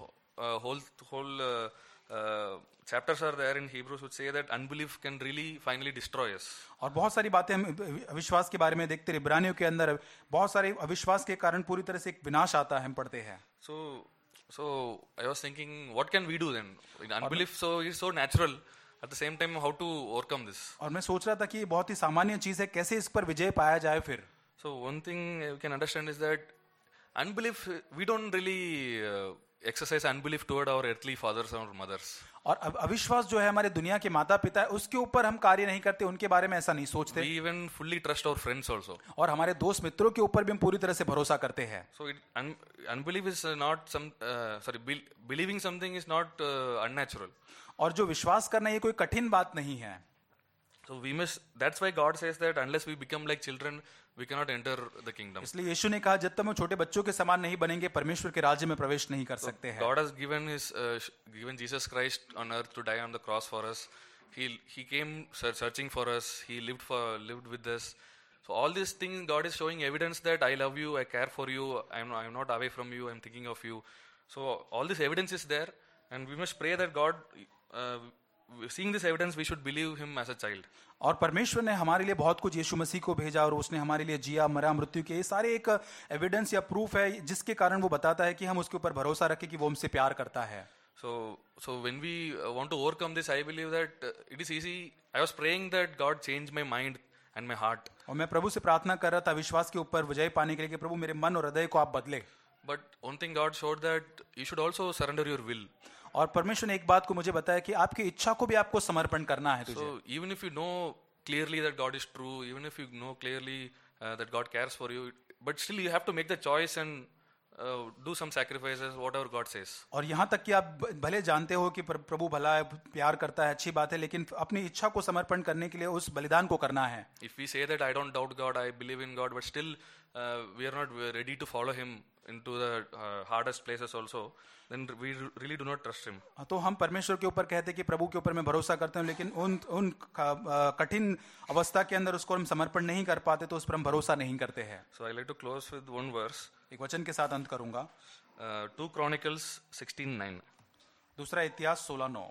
uh, whole whole uh, uh, chapters are there in Hebrews which say that unbelief can really finally destroy us. और बहुत सारी बातें हम अविश्वास के बारे में देखते हैं. इब्रानियों के अंदर बहुत सारे अविश्वास के कारण पूरी तरह से एक विनाश आता है, हम पढ़ते हैं. So so I was thinking, what can we do then? In unbelief, so it's so natural. At the same time, how to overcome this? और मैं सोच रहा था कि ये बहुत ही सामान्य चीज है, कैसे इस पर विजय पाया जाए फिर. So one thing we can understand is that unbelief, we don't really uh, exercise unbelief toward our earthly fathers or mothers. और अब अविश्वास जो है हमारे दुनिया के माता पिता है, उसके ऊपर हम कार्य नहीं करते, उनके बारे में ऐसा नहीं सोचते. We even fully trust our friends also. और हमारे दोस्त मित्रों के ऊपर भी हम पूरी तरह से भरोसा करते हैं. So it, un, unbelief is uh, not some uh, sorry be, believing something is not uh, unnatural. और जो विश्वास करना ये कोई कठिन बात नहीं है. So we must. That's why God says that unless we become like children, we cannot enter the kingdom. इसलिए यीशु ने कहा जब तक हम छोटे बच्चों के समान नहीं बनेंगे, परमेश्वर के राज्य में प्रवेश नहीं कर सकते हैं. God has given his uh, sh- given Jesus Christ on earth to die on the cross for us. He he came ser- searching for us. He lived for lived with us. So all these things, God is showing evidence that I love you, I care for you, I'm I'm not away from you, I'm thinking of you. So all this evidence is there, and we must pray that God, uh, seeing this evidence, we should believe Him as a child. और परमेश्वर ने हमारे लिए बहुत कुछ यीशु मसीह को भेजा, और उसने हमारे लिए जिया, मरा, मृत्यु के, ये सारे एक एविडेंस या प्रूफ है जिसके कारण वो बताता है कि हम उसके ऊपर भरोसा रखें कि वो हमसे प्यार करता है. So so when we uh, want to overcome this, I believe that uh, it is easy. I was praying that God change my mind and my heart. और मैं प्रभु से प्रार्थना कर रहा था विश्वास के ऊपर विजय पाने के लिए कि प्रभु मेरे मन और हृदय को आप बदले. But one thing God showed that you should also surrender your will. और परमेश्वर ने एक बात को मुझे बताया कि आपकी इच्छा को भी आपको समर्पण करना है तुझे. So even if you know clearly that God is true, even if you know clearly uh, that God cares for you, but still you have to make the choice and uh, do some sacrifices, whatever God says. और यहाँ तक कि आप भले जानते हो कि प्र- प्रभु भला है, प्यार करता है, अच्छी बात है, लेकिन अपनी इच्छा को समर्पण करने के लिए उस बलिदान को करना है. If we say that I don't doubt God, I believe in God, but still uh, we are not ready to follow Him into the uh, hardest places also, then we really do not trust Him. तो हम परमेश्वर के ऊपर कहते हैं कि प्रभु के ऊपर मैं भरोसा करता हूँ, लेकिन उन उन क- कठिन अवस्था के अंदर उसको हम समर्पण नहीं कर पाते, तो उस पर हम भरोसा नहीं करते हैं. So I like to close with one verse, एक वचन के साथ अंत करूंगा. uh, two Chronicles sixteen nine. दूसरा इतिहास सोलह नौ.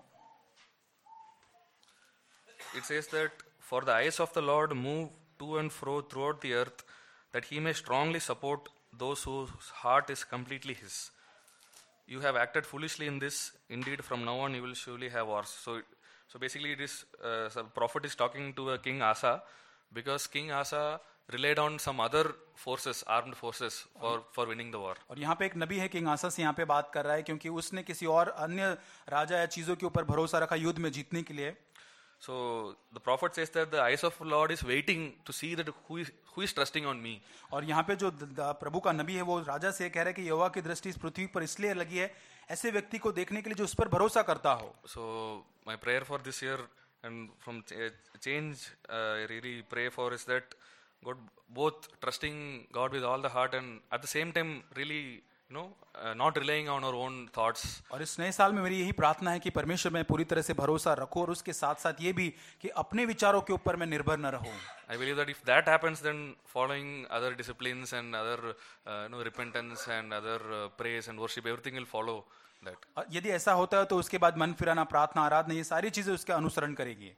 It says that, for the eyes of the Lord move to and fro throughout the earth, that He may strongly support those whose heart is completely His. You have acted foolishly in this. Indeed, from now on you will surely have wars. So, so basically, it is uh, the prophet is talking to uh, King Asa, because King Asa relied on some other forces, armed forces, for for winning the war. और यहाँ पे एक नबी है, king आसा से यहाँ पे बात कर रहा है, क्योंकि उसने किसी और अन्य राजा या चीजों के ऊपर भरोसा रखा युद्ध में जीतने के लिए. So the prophet says that the eyes of the Lord is waiting to see that who is who is trusting on me. और यहाँ पे जो द- द- प्रभु का नबी है वो राजा से कह रहा है कि यहोवा की दृष्टि इस पृथ्वी पर इसलिए लगी है ऐसे व्यक्ति को देखने के लिए जो उस पर भरोसा करता हो. So my prayer for this year and from ch- change, uh, I really pray for is that God, both trusting God with all the heart and at the same time really, you know, uh, not relying on our own thoughts. और इस नए साल में मेरी यही प्रार्थना है कि परमेश्वर में पूरी तरह से भरोसा रखो, और उसके साथ साथ ये भी कि अपने विचारों के ऊपर मैं निर्भर न रहूं. I believe that if that happens, then following other disciplines and other, uh, you know, repentance and other uh, praise and worship, everything will follow that. और यदि ऐसा होता है तो उसके बाद मन फिराना, प्रार्थना, आराधना, ये सारी चीजें उसका अनुसरण करेगी.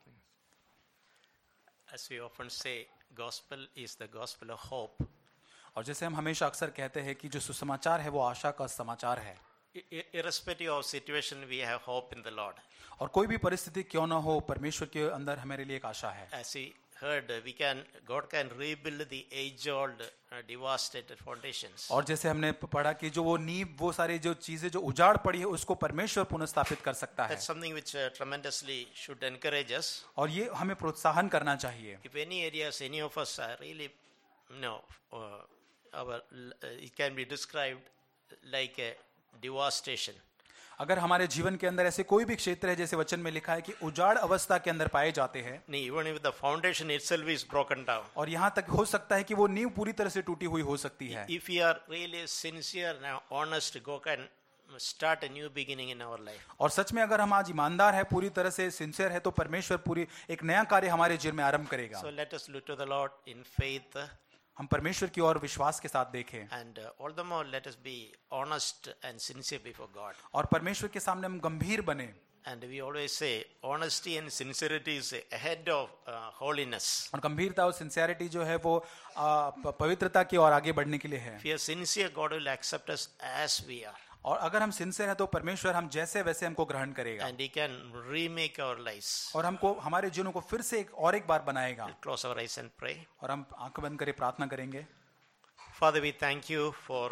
As we often say, gospel is the gospel of hope. और जैसे हम हमेशा अक्सर कहते हैं कि जो सुसमाचार है वो आशा का समाचार है. I- i- Irrespective of situation, we have hope in the Lord. और कोई भी परिस्थिति क्यों ना हो, परमेश्वर के अंदर हमारे लिए एक आशा है. As we heard, we can, God can rebuild the age-old, uh, devastated foundations. और जैसे हमने प- पढ़ा कि जो वो नींव, वो सारी जो चीजें जो उजाड़ पड़ी है उसको परमेश्वर पुनर्स्थापित कर सकता है. That's something which uh, tremendously should encourage us. और ये हमें प्रोत्साहन करना चाहिए. If any areas, any of us are really, you know, uh, our, uh, it can be described like a devastation. अगर हमारे जीवन के अंदर ऐसे कोई भी क्षेत्र है जैसे वचन में लिखा है कि उजाड़ अवस्था के अंदर पाए जाते हैं, Even if the foundation itself is broken down. और यहाँ तक हो सकता है कि वो नींव पूरी तरह से टूटी हुई हो सकती है. If we are really sincere and honest, God can start a new beginning in our life. और सच में अगर हम आज ईमानदार है, पूरी तरह से सिंसियर है, तो परमेश्वर पूरी एक नया कार्य हमारे जीवन में आरंभ करेगा. So let us look to the Lord in faith, हम परमेश्वर की ओर विश्वास के साथ देखें, and uh, all the more let us be honest and sincere before God. और परमेश्वर के सामने हम गंभीर बने. And we always say honesty and sincerity is ahead of uh, holiness. और गंभीरता और सिंसियरिटी जो है वो आ, प- पवित्रता की ओर आगे बढ़ने के लिए है. If we are sincere, God will accept us as we are, और अगर हम सिंसियर हैं तो परमेश्वर हम जैसे वैसे हमको ग्रहण करेगा, and He can remake our lives. और हमको हमारे जीवनों को फिर से एक और एक बार बनाएगा. Close our eyes and pray. और हम आंख बंद करके प्रार्थना करेंगे. Father, we thank you for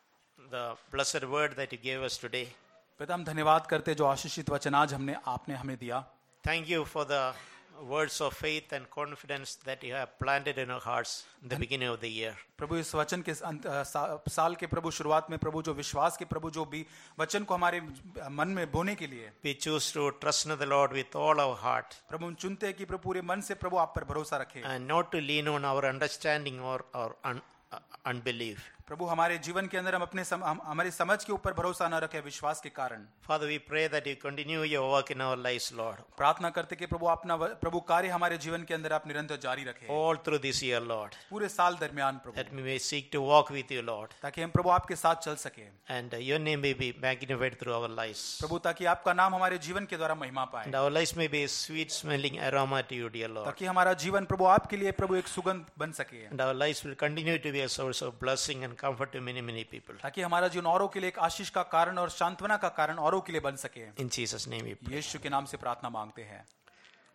the blessed word that you gave us today. पिता, हम धन्यवाद करते जो आशीषित वचन आज हमने आपने हमें दिया. Thank you for the words of faith and confidence that you have planted in our hearts in the beginning of the year. प्रभु इस वचन के अंत- अ, सा, साल के प्रभु शुरुआत में प्रभु जो विश्वास के प्रभु जो भी वचन को हमारे मन में बोने के लिए We choose to trust in the Lord with all our heart प्रभु हम चुनते हैं कि प्रभु पूरे मन से प्रभु आप पर भरोसा रखें. and not to lean on our understanding or our un- uh, unbelief. प्रभु हमारे जीवन के अंदर हम अपने सम, हम, हमारी समझ के ऊपर भरोसा न रखें विश्वास के कारण. Father, we pray that you continue your work in our lives, Lord, प्रार्थना करते कि प्रभु अपना व- प्रभु कार्य हमारे जीवन के अंदर आप निरंतर जारी रखें all through this year, Lord, पूरे साल दरमियान प्रभु, that we may seek to walk with you, Lord, ताकि हम प्रभु आपके साथ चल सके and uh, your name may be magnified through our lives. प्रभु, ताकि आपका नाम हमारे जीवन के द्वारा महिमा पाए, And our lives may be a sweet smelling aroma to you, dear Lord. ताकि हमारा जीवन प्रभु आपके लिए प्रभु एक सुगंध बन सके, And our lives will continue to be a source of blessing and comfort to many, many people. ताकि हमारा जीवन औरों के लिए एक आशीष का कारण और सांत्वना का कारण औरों के लिए बन सके. In Jesus' name we pray. यीशु के नाम से प्रार्थना मांगते हैं.